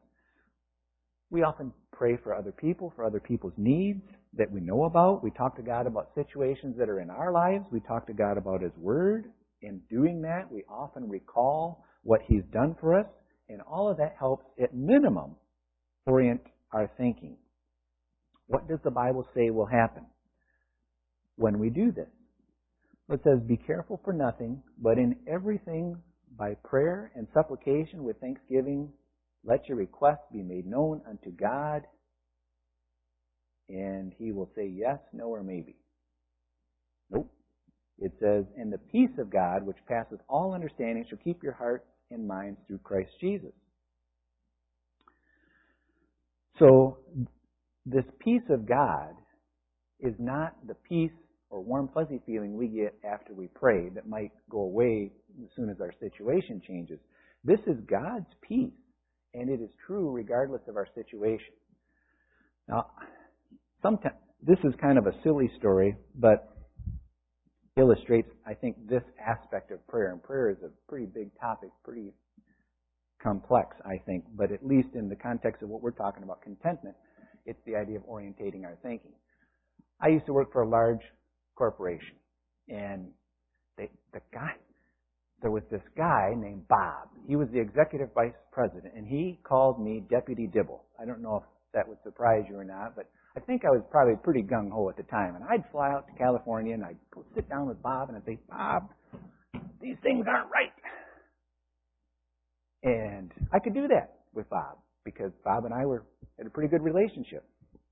We often pray for other people, for other people's needs that we know about. We talk to God about situations that are in our lives. We talk to God about His Word. In doing that, we often recall what He's done for us. And all of that helps, at minimum, orient our thinking. What does the Bible say will happen when we do this? It says, be careful for nothing, but in everything by prayer and supplication with thanksgiving, let your requests be made known unto God, and He will say yes, no, or maybe. Nope. It says, and the peace of God, which passeth all understanding, shall keep your hearts and minds through Christ Jesus. So, this peace of God is not the peace or warm, fuzzy feeling we get after we pray that might go away as soon as our situation changes. This is God's peace, and it is true regardless of our situation. Now, sometimes this is kind of a silly story, but illustrates, I think, this aspect of prayer. And prayer is a pretty big topic, pretty complex, I think. But at least in the context of what we're talking about, contentment, it's the idea of orientating our thinking. I used to work for a large corporation, and they, the guy, there was this guy named Bob. He was the executive vice president, and he called me Deputy Dibble. I don't know if that would surprise you or not, but I think I was probably pretty gung-ho at the time. And I'd fly out to California, and I'd go sit down with Bob, and I'd say, Bob, these things aren't right. And I could do that with Bob, because Bob and I were had a pretty good relationship.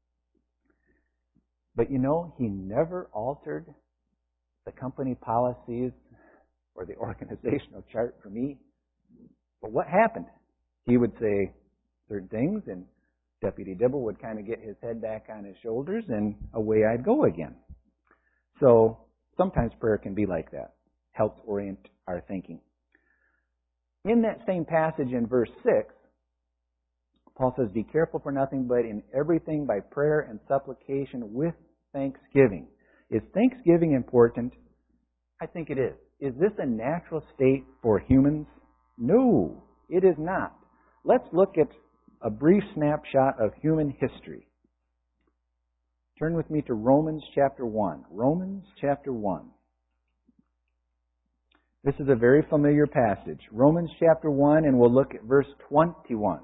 But you know, he never altered the company policies or the organizational chart for me. But what happened? He would say certain things, and Deputy Dibble would kind of get his head back on his shoulders, and away I'd go again. So sometimes prayer can be like that. Helps orient our thinking. In that same passage in verse six, Paul says, be careful for nothing, but in everything by prayer and supplication with thanksgiving. Is thanksgiving important? I think it is. Is this a natural state for humans? No, it is not. Let's look at a brief snapshot of human history. Turn with me to Romans chapter one. Romans chapter one. This is a very familiar passage. Romans chapter one, and we'll look at verse twenty-one.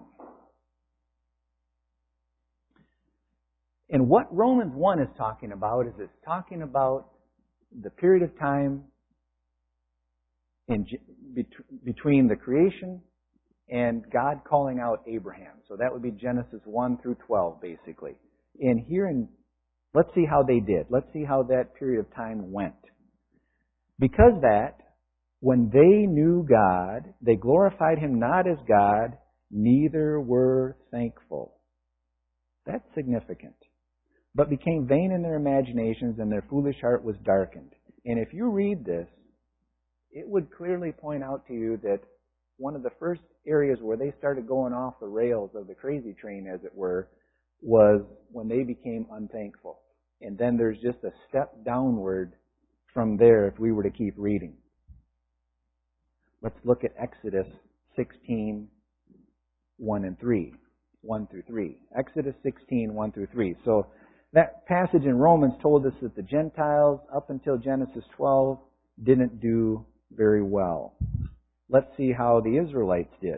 And what Romans one is talking about is it's talking about the period of time in, between the creation and God calling out Abraham. So that would be Genesis one through twelve, basically. And here in, let's see how they did. Let's see how that period of time went. Because that, when they knew God, they glorified Him not as God, neither were thankful. That's significant. But became vain in their imaginations, and their foolish heart was darkened. And if you read this, it would clearly point out to you that one of the first areas where they started going off the rails of the crazy train, as it were, was when they became unthankful. And then there's just a step downward from there if we were to keep reading. Let's look at Exodus sixteen, one and three. one through three. Exodus sixteen, one through three. So that passage in Romans told us that the Gentiles, up until Genesis twelve, didn't do very well. Let's see how the Israelites did.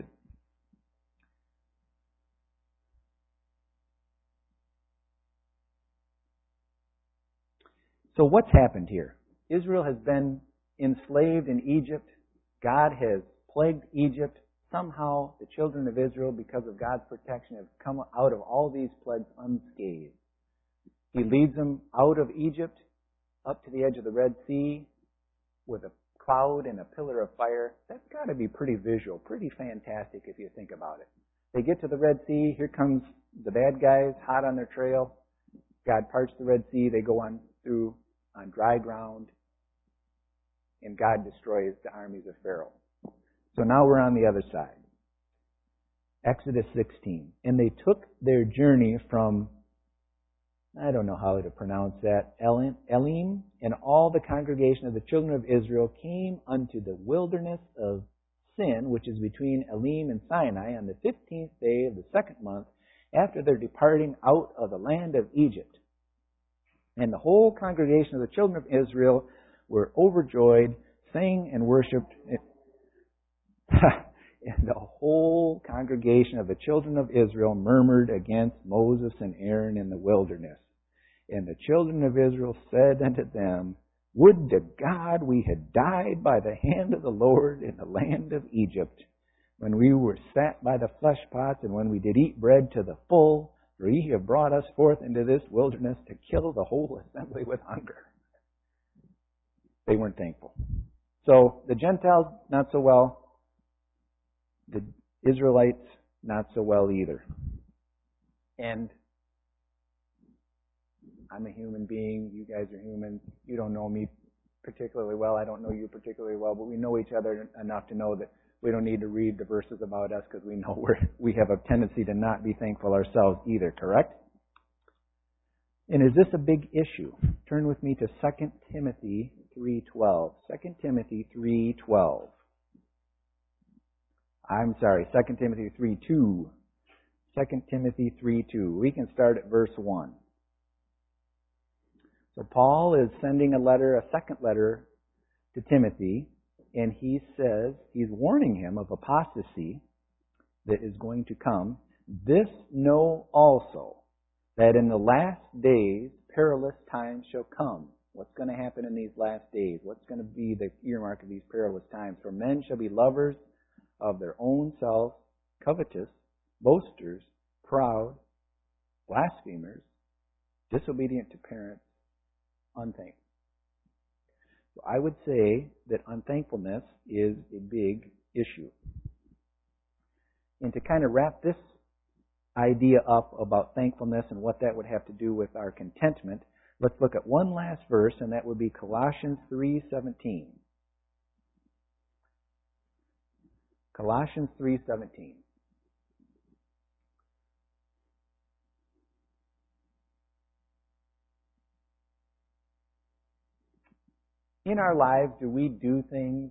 So what's happened here? Israel has been enslaved in Egypt. God has plagued Egypt. Somehow the children of Israel, because of God's protection, have come out of all these plagues unscathed. He leads them out of Egypt up to the edge of the Red Sea with a cloud and a pillar of fire. That's got to be pretty visual, pretty fantastic if you think about it. They get to the Red Sea. Here comes the bad guys, hot on their trail. God parts the Red Sea. They go on through on dry ground, and God destroys the armies of Pharaoh. So now we're on the other side. Exodus sixteen. And they took their journey from, I don't know how to pronounce that, Elim, Elim, and all the congregation of the children of Israel came unto the wilderness of Sin, which is between Elim and Sinai, on the fifteenth day of the second month, after their departing out of the land of Egypt. And the whole congregation of the children of Israel were overjoyed, sang and worshipped. And the whole congregation of the children of Israel murmured against Moses and Aaron in the wilderness. And the children of Israel said unto them, Would to God we had died by the hand of the Lord in the land of Egypt, when we were sat by the flesh pots, and when we did eat bread to the full, for ye have brought us forth into this wilderness to kill the whole assembly with hunger. They weren't thankful. So the Gentiles, not so well. The Israelites, not so well either. And I'm a human being. You guys are humans. You don't know me particularly well. I don't know you particularly well, but we know each other enough to know that we don't need to read the verses about us because we know we're, we have a tendency to not be thankful ourselves either, correct? And is this a big issue? Turn with me to Second Timothy three twelve. Second Timothy three twelve. I'm sorry, Second Timothy three two. Second Timothy three two. We can start at verse one. So Paul is sending a letter, a second letter to Timothy. and he says, he's warning him of apostasy that is going to come. This know also, that in the last days perilous times shall come. What's going to happen in these last days? What's going to be the earmark of these perilous times? For men shall be lovers of their own selves, covetous, boasters, proud, blasphemers, disobedient to parents, unthankful. So I would say that unthankfulness is a big issue. And to kind of wrap this idea up about thankfulness and what that would have to do with our contentment, let's look at one last verse, and that would be Colossians three seventeen. Colossians three seventeen. In our lives, do we do things,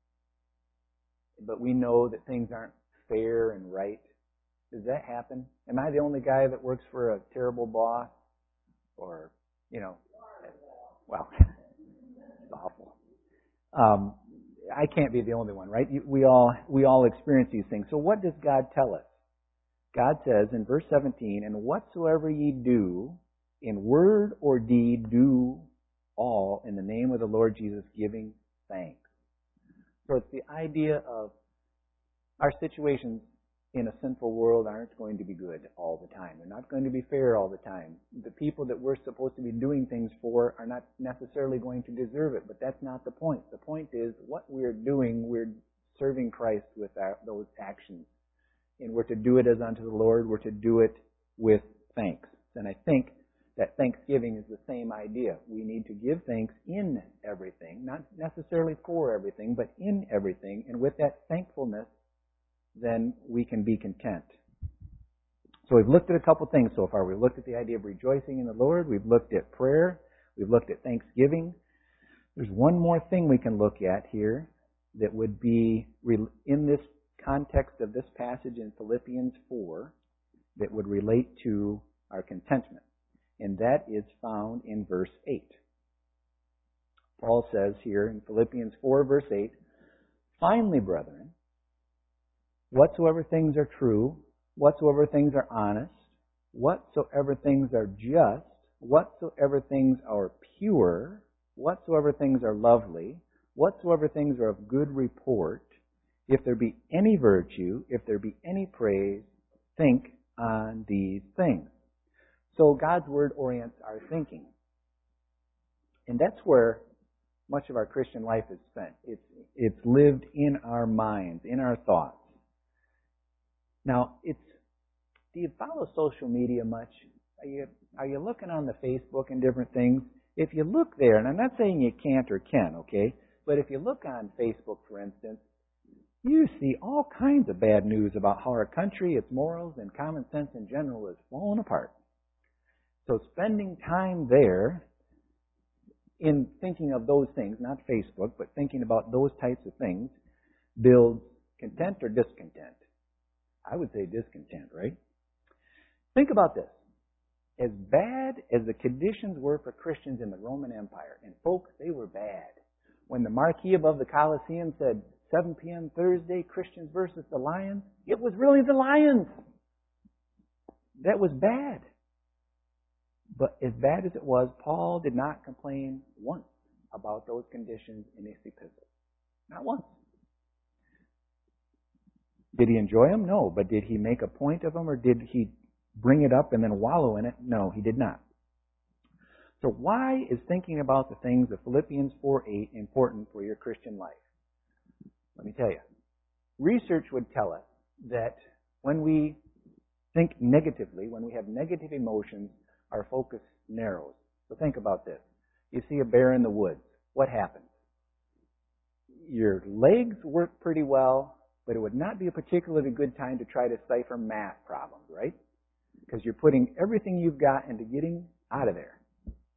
but we know that things aren't fair and right? Does that happen? Am I the only guy that works for a terrible boss? Or, you know, well, it's awful. Um, I can't be the only one, right? We all we all experience these things. So what does God tell us? God says in verse seventeen, "And whatsoever ye do, in word or deed, do all in the name of the Lord Jesus, giving thanks." So it's the idea of our situations in a sinful world aren't going to be good all the time. They're not going to be fair all the time. The people that we're supposed to be doing things for are not necessarily going to deserve it, but that's not the point. The point is what we're doing, we're serving Christ with our, those actions. And we're to do it as unto the Lord. We're to do it with thanks. And I think that thanksgiving is the same idea. We need to give thanks in everything, not necessarily for everything, but in everything. And with that thankfulness, then we can be content. So we've looked at a couple things so far. We've looked at the idea of rejoicing in the Lord. We've looked at prayer. We've looked at thanksgiving. There's one more thing we can look at here that would be in this context of this passage in Philippians four that would relate to our contentment. And that is found in verse eight. Paul says here in Philippians four, verse eight, "Finally, brethren, whatsoever things are true, whatsoever things are honest, whatsoever things are just, whatsoever things are pure, whatsoever things are lovely, whatsoever things are of good report, if there be any virtue, if there be any praise, think on these things." So God's Word orients our thinking. And that's where much of our Christian life is spent. It's, it's lived in our minds, in our thoughts. Now, it's, do you follow social media much? Are you, are you looking on the Facebook and different things? If you look there, and I'm not saying you can't or can, okay? But if you look on Facebook, for instance, you see all kinds of bad news about how our country, its morals, and common sense in general is falling apart. So spending time there in thinking of those things, not Facebook, but thinking about those types of things, builds content or discontent? I would say discontent, right? Think about this. As bad as the conditions were for Christians in the Roman Empire, and folks, they were bad. When the marquee above the Colosseum said seven p.m. Thursday, Christians versus the Lions, it was really the Lions. That was bad. But as bad as it was, Paul did not complain once about those conditions in his epistle. Not once. Did he enjoy them? No. But did he make a point of them, or did he bring it up and then wallow in it? No, he did not. So why is thinking about the things of Philippians four eight important for your Christian life? Let me tell you. Research would tell us that when we think negatively, when we have negative emotions, our focus narrows. So think about this. You see a bear in the woods. What happens? Your legs work pretty well, but it would not be a particularly good time to try to cipher math problems, right? Because you're putting everything you've got into getting out of there.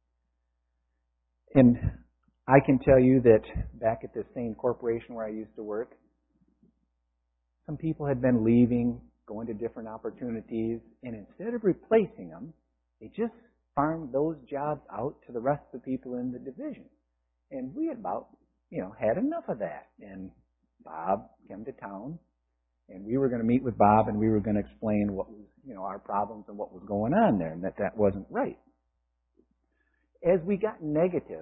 And I can tell you that back at the same corporation where I used to work, some people had been leaving, going to different opportunities, and instead of replacing them, they just farmed those jobs out to the rest of the people in the division. And we had about you know, had enough of that. And Bob came to town, and we were going to meet with Bob, and we were going to explain what was, you know, our problems and what was going on there, and that that wasn't right. As we got negative,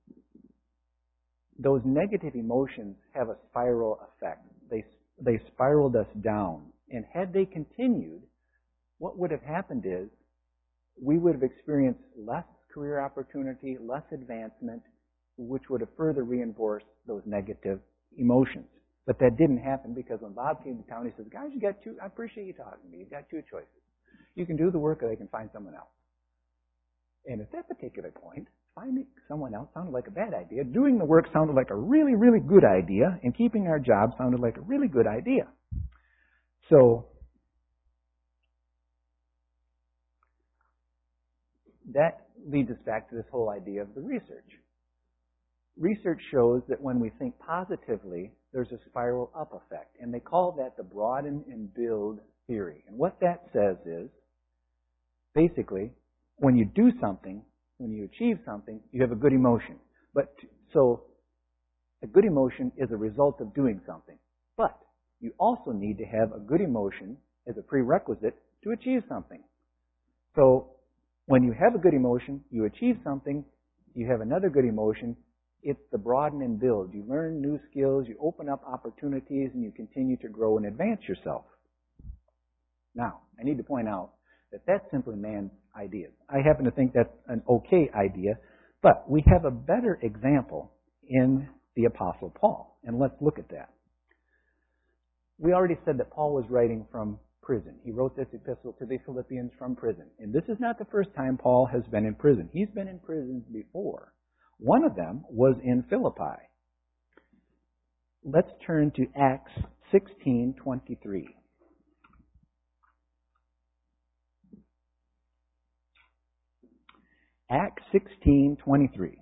those negative emotions have a spiral effect. They they spiraled us down. And had they continued, what would have happened is we would have experienced less career opportunity, less advancement, which would have further reinforced those negative emotions. But that didn't happen because when Bob came to town, he says, guys, you got two, I appreciate you talking to me. You've got two choices. You can do the work or they can find someone else. And at that particular point, finding someone else sounded like a bad idea. Doing the work sounded like a really, really good idea. And keeping our job sounded like a really good idea. So that leads us back to this whole idea of the research. Research shows that when we think positively, there's a spiral up effect. And they call that the broaden and build theory. And what that says is, basically, when you do something, when you achieve something, you have a good emotion. But so a good emotion is a result of doing something. But you also need to have a good emotion as a prerequisite to achieve something. So when you have a good emotion, you achieve something, you have another good emotion, it's the broaden and build. You learn new skills, you open up opportunities, and you continue to grow and advance yourself. Now, I need to point out that that's simply man's ideas. I happen to think that's an okay idea, but we have a better example in the Apostle Paul, and let's look at that. We already said that Paul was writing from prison. He wrote this epistle to the Philippians from prison. And this is not the first time Paul has been in prison. He's been in prisons before. One of them was in Philippi. Let's turn to Acts sixteen twenty-three. Acts sixteen twenty-three.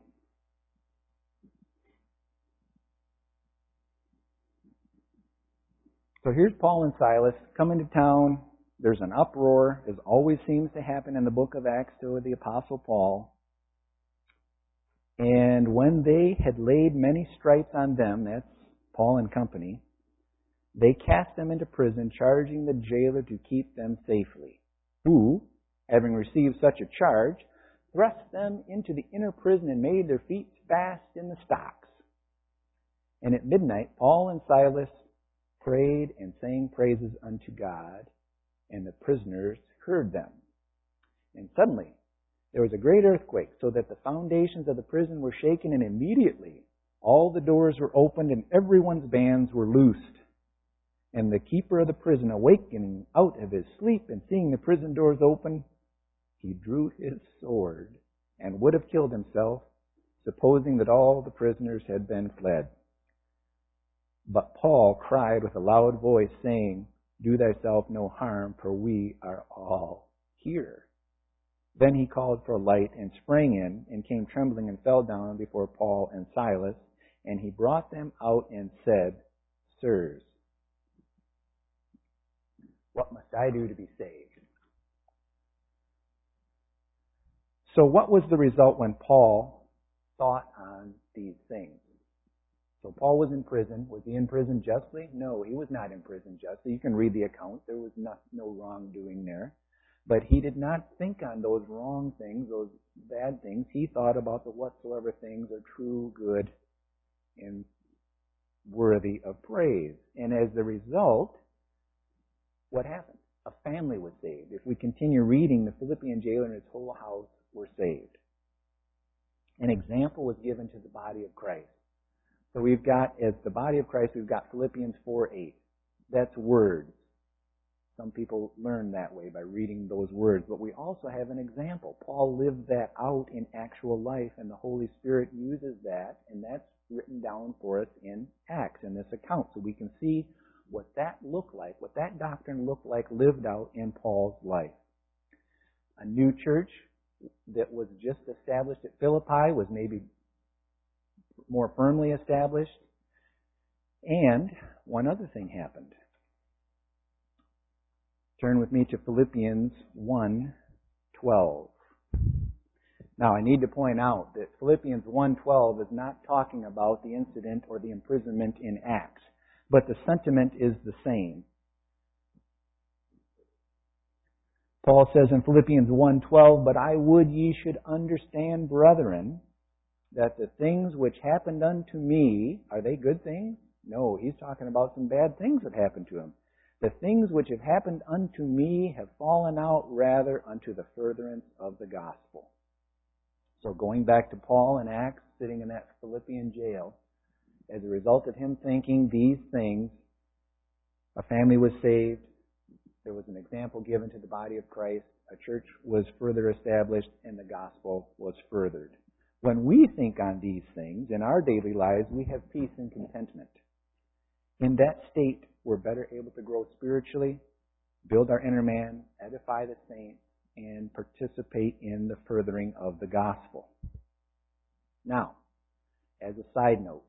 So here's Paul and Silas coming to town. There's an uproar, as always seems to happen in the book of Acts to the Apostle Paul. And when they had laid many stripes on them, that's Paul and company, they cast them into prison, charging the jailer to keep them safely, who, having received such a charge, thrust them into the inner prison and made their feet fast in the stocks. And at midnight, Paul and Silas prayed and sang praises unto God, and the prisoners heard them. And suddenly there was a great earthquake, so that the foundations of the prison were shaken, and immediately all the doors were opened, and everyone's bands were loosed. And the keeper of the prison, awakening out of his sleep and seeing the prison doors open, he drew his sword and would have killed himself, supposing that all the prisoners had been fled. But Paul cried with a loud voice, saying, Do thyself no harm, for we are all here. Then he called for a light and sprang in, and came trembling and fell down before Paul and Silas. And he brought them out and said, Sirs, what must I do to be saved? So what was the result when Paul thought on these things? So Paul was in prison. Was he in prison justly? No, he was not in prison justly. You can read the account. There was not, no wrongdoing there. But he did not think on those wrong things, those bad things. He thought about the whatsoever things are true, good, and worthy of praise. And as a result, what happened? A family was saved. If we continue reading, the Philippian jailer and his whole house were saved. An example was given to the body of Christ. So we've got, as the body of Christ, we've got Philippians four eight. That's words. Some people learn that way by reading those words. But we also have an example. Paul lived that out in actual life, and the Holy Spirit uses that, and that's written down for us in Acts, in this account. So we can see what that looked like, what that doctrine looked like lived out in Paul's life. A new church that was just established at Philippi was maybe more firmly established. And one other thing happened. Turn with me to Philippians one twelve. Now, I need to point out that Philippians one twelve is not talking about the incident or the imprisonment in Acts, but the sentiment is the same. Paul says in Philippians one twelve, "But I would ye should understand, brethren, that the things which happened unto me," are they good things? No, he's talking about some bad things that happened to him. "The things which have happened unto me have fallen out rather unto the furtherance of the gospel." So going back to Paul in Acts, sitting in that Philippian jail, as a result of him thinking these things, a family was saved, there was an example given to the body of Christ, a church was further established, and the gospel was furthered. When we think on these things in our daily lives, we have peace and contentment. In that state, we're better able to grow spiritually, build our inner man, edify the saints, and participate in the furthering of the gospel. Now, as a side note,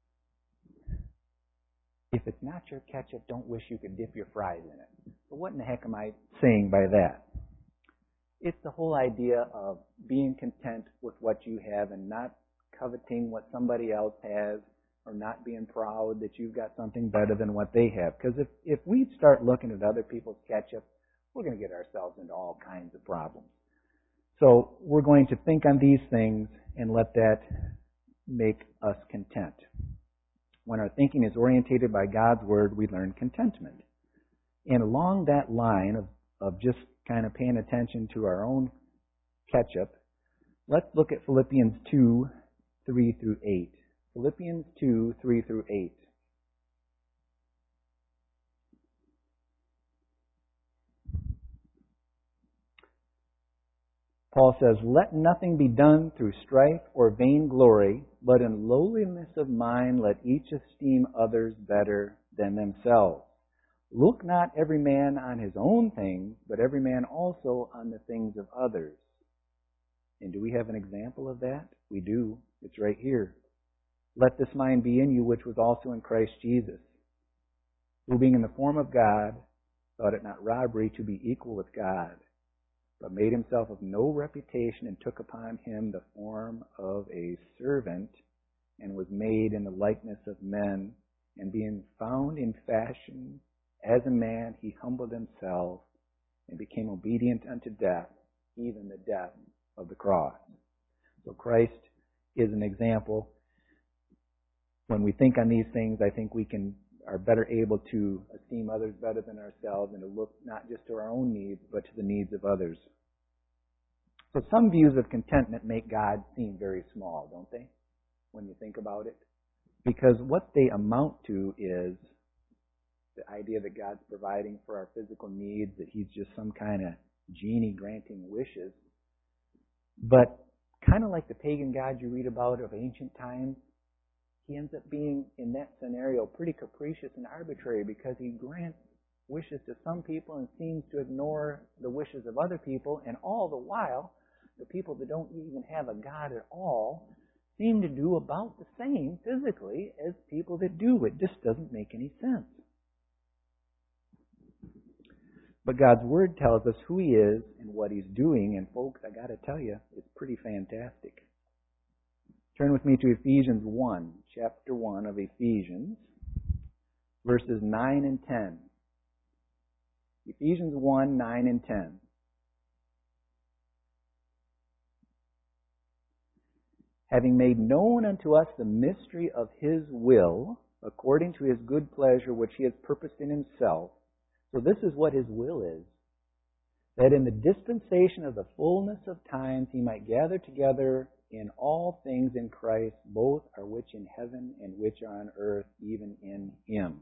if it's not your ketchup, don't wish you could dip your fries in it. But what in the heck am I saying by that? It's the whole idea of being content with what you have and not coveting what somebody else has, or not being proud that you've got something better than what they have. Because if, if we start looking at other people's ketchup, we're going to get ourselves into all kinds of problems. So we're going to think on these things and let that make us content. When our thinking is orientated by God's Word, we learn contentment. And along that line of, of just kind of paying attention to our own ketchup, let's look at Philippians two, three through eight. Philippians two, three through eight. Paul says, "Let nothing be done through strife or vainglory, but in lowliness of mind let each esteem others better than themselves. Look not every man on his own things, but every man also on the things of others." And do we have an example of that? We do. It's right here. "Let this mind be in you, which was also in Christ Jesus, who being in the form of God, thought it not robbery to be equal with God, but made himself of no reputation, and took upon him the form of a servant, and was made in the likeness of men. And being found in fashion as a man, he humbled himself, and became obedient unto death, even the death of the cross." So Christ is an example. When we think on these things, I think we can are better able to esteem others better than ourselves, and to look not just to our own needs, but to the needs of others. So some views of contentment make God seem very small, don't they? When you think about it. Because what they amount to is the idea that God's providing for our physical needs, that He's just some kind of genie granting wishes. But kind of like the pagan gods you read about of ancient times, He ends up being, in that scenario, pretty capricious and arbitrary, because He grants wishes to some people and seems to ignore the wishes of other people, and all the while, the people that don't even have a God at all seem to do about the same physically as people that do. It just doesn't make any sense. But God's Word tells us who He is and what He's doing, and folks, I got to tell you, it's pretty fantastic. Turn with me to Ephesians one, chapter one of Ephesians, verses nine and ten. Ephesians one, nine and ten. "Having made known unto us the mystery of His will, according to His good pleasure, which He has purposed in Himself." So this is what His will is. "That in the dispensation of the fullness of times He might gather together in all things in Christ, both are which in heaven and which are on earth, even in Him."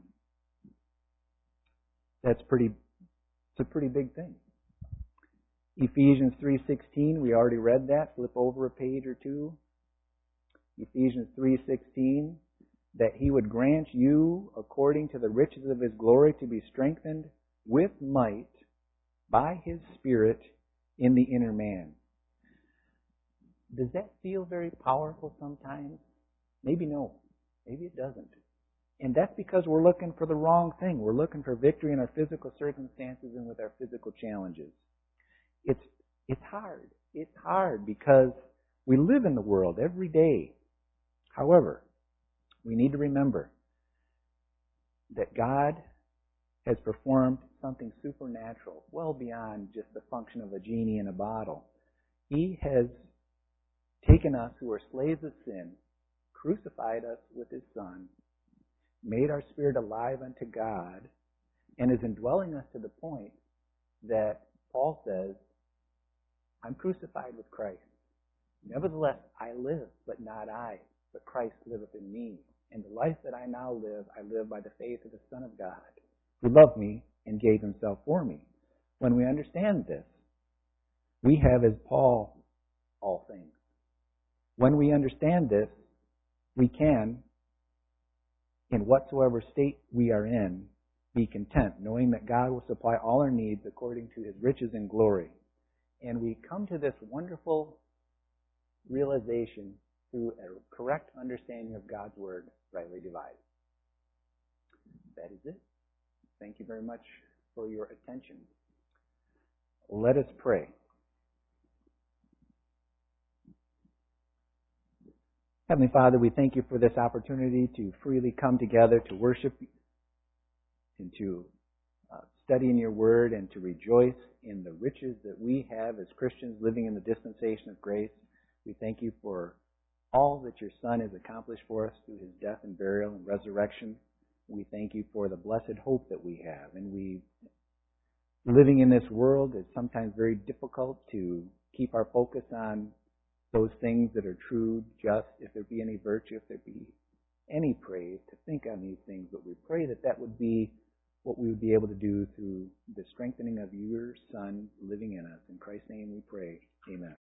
That's pretty, it's a pretty big thing. Ephesians three sixteen, we already read that. Flip over a page or two. Ephesians three sixteen, "That He would grant you, according to the riches of His glory, to be strengthened with might by His Spirit in the inner man." Does that feel very powerful sometimes? Maybe no. Maybe it doesn't. And that's because we're looking for the wrong thing. We're looking for victory in our physical circumstances and with our physical challenges. It's it's hard. It's hard because We live in the world every day. However, we need to remember that God has performed something supernatural, well beyond just the function of a genie in a bottle. He has taken us who are slaves of sin, crucified us with His Son, made our spirit alive unto God, and is indwelling us to the point that Paul says, I'm crucified with Christ. Nevertheless, I live, but not I, but Christ liveth in me. And the life that I now live, I live by the faith of the Son of God, who loved me and gave Himself for me. When we understand this, we have, as Paul, all things. When we understand this, we can, in whatsoever state we are in, be content, knowing that God will supply all our needs according to His riches and glory. And we come to this wonderful realization through a correct understanding of God's Word, rightly divided. That is it. Thank you very much for your attention. Let us pray. Heavenly Father, we thank You for this opportunity to freely come together to worship and to uh, study in Your Word and to rejoice in the riches that we have as Christians living in the dispensation of grace. We thank You for all that Your Son has accomplished for us through His death and burial and resurrection. We thank You for the blessed hope that we have. And we, living in this world, it's sometimes very difficult to keep our focus on those things that are true, just, if there be any virtue, if there be any praise, to think on these things. But we pray that that would be what we would be able to do through the strengthening of Your Son living in us. In Christ's name we pray. Amen.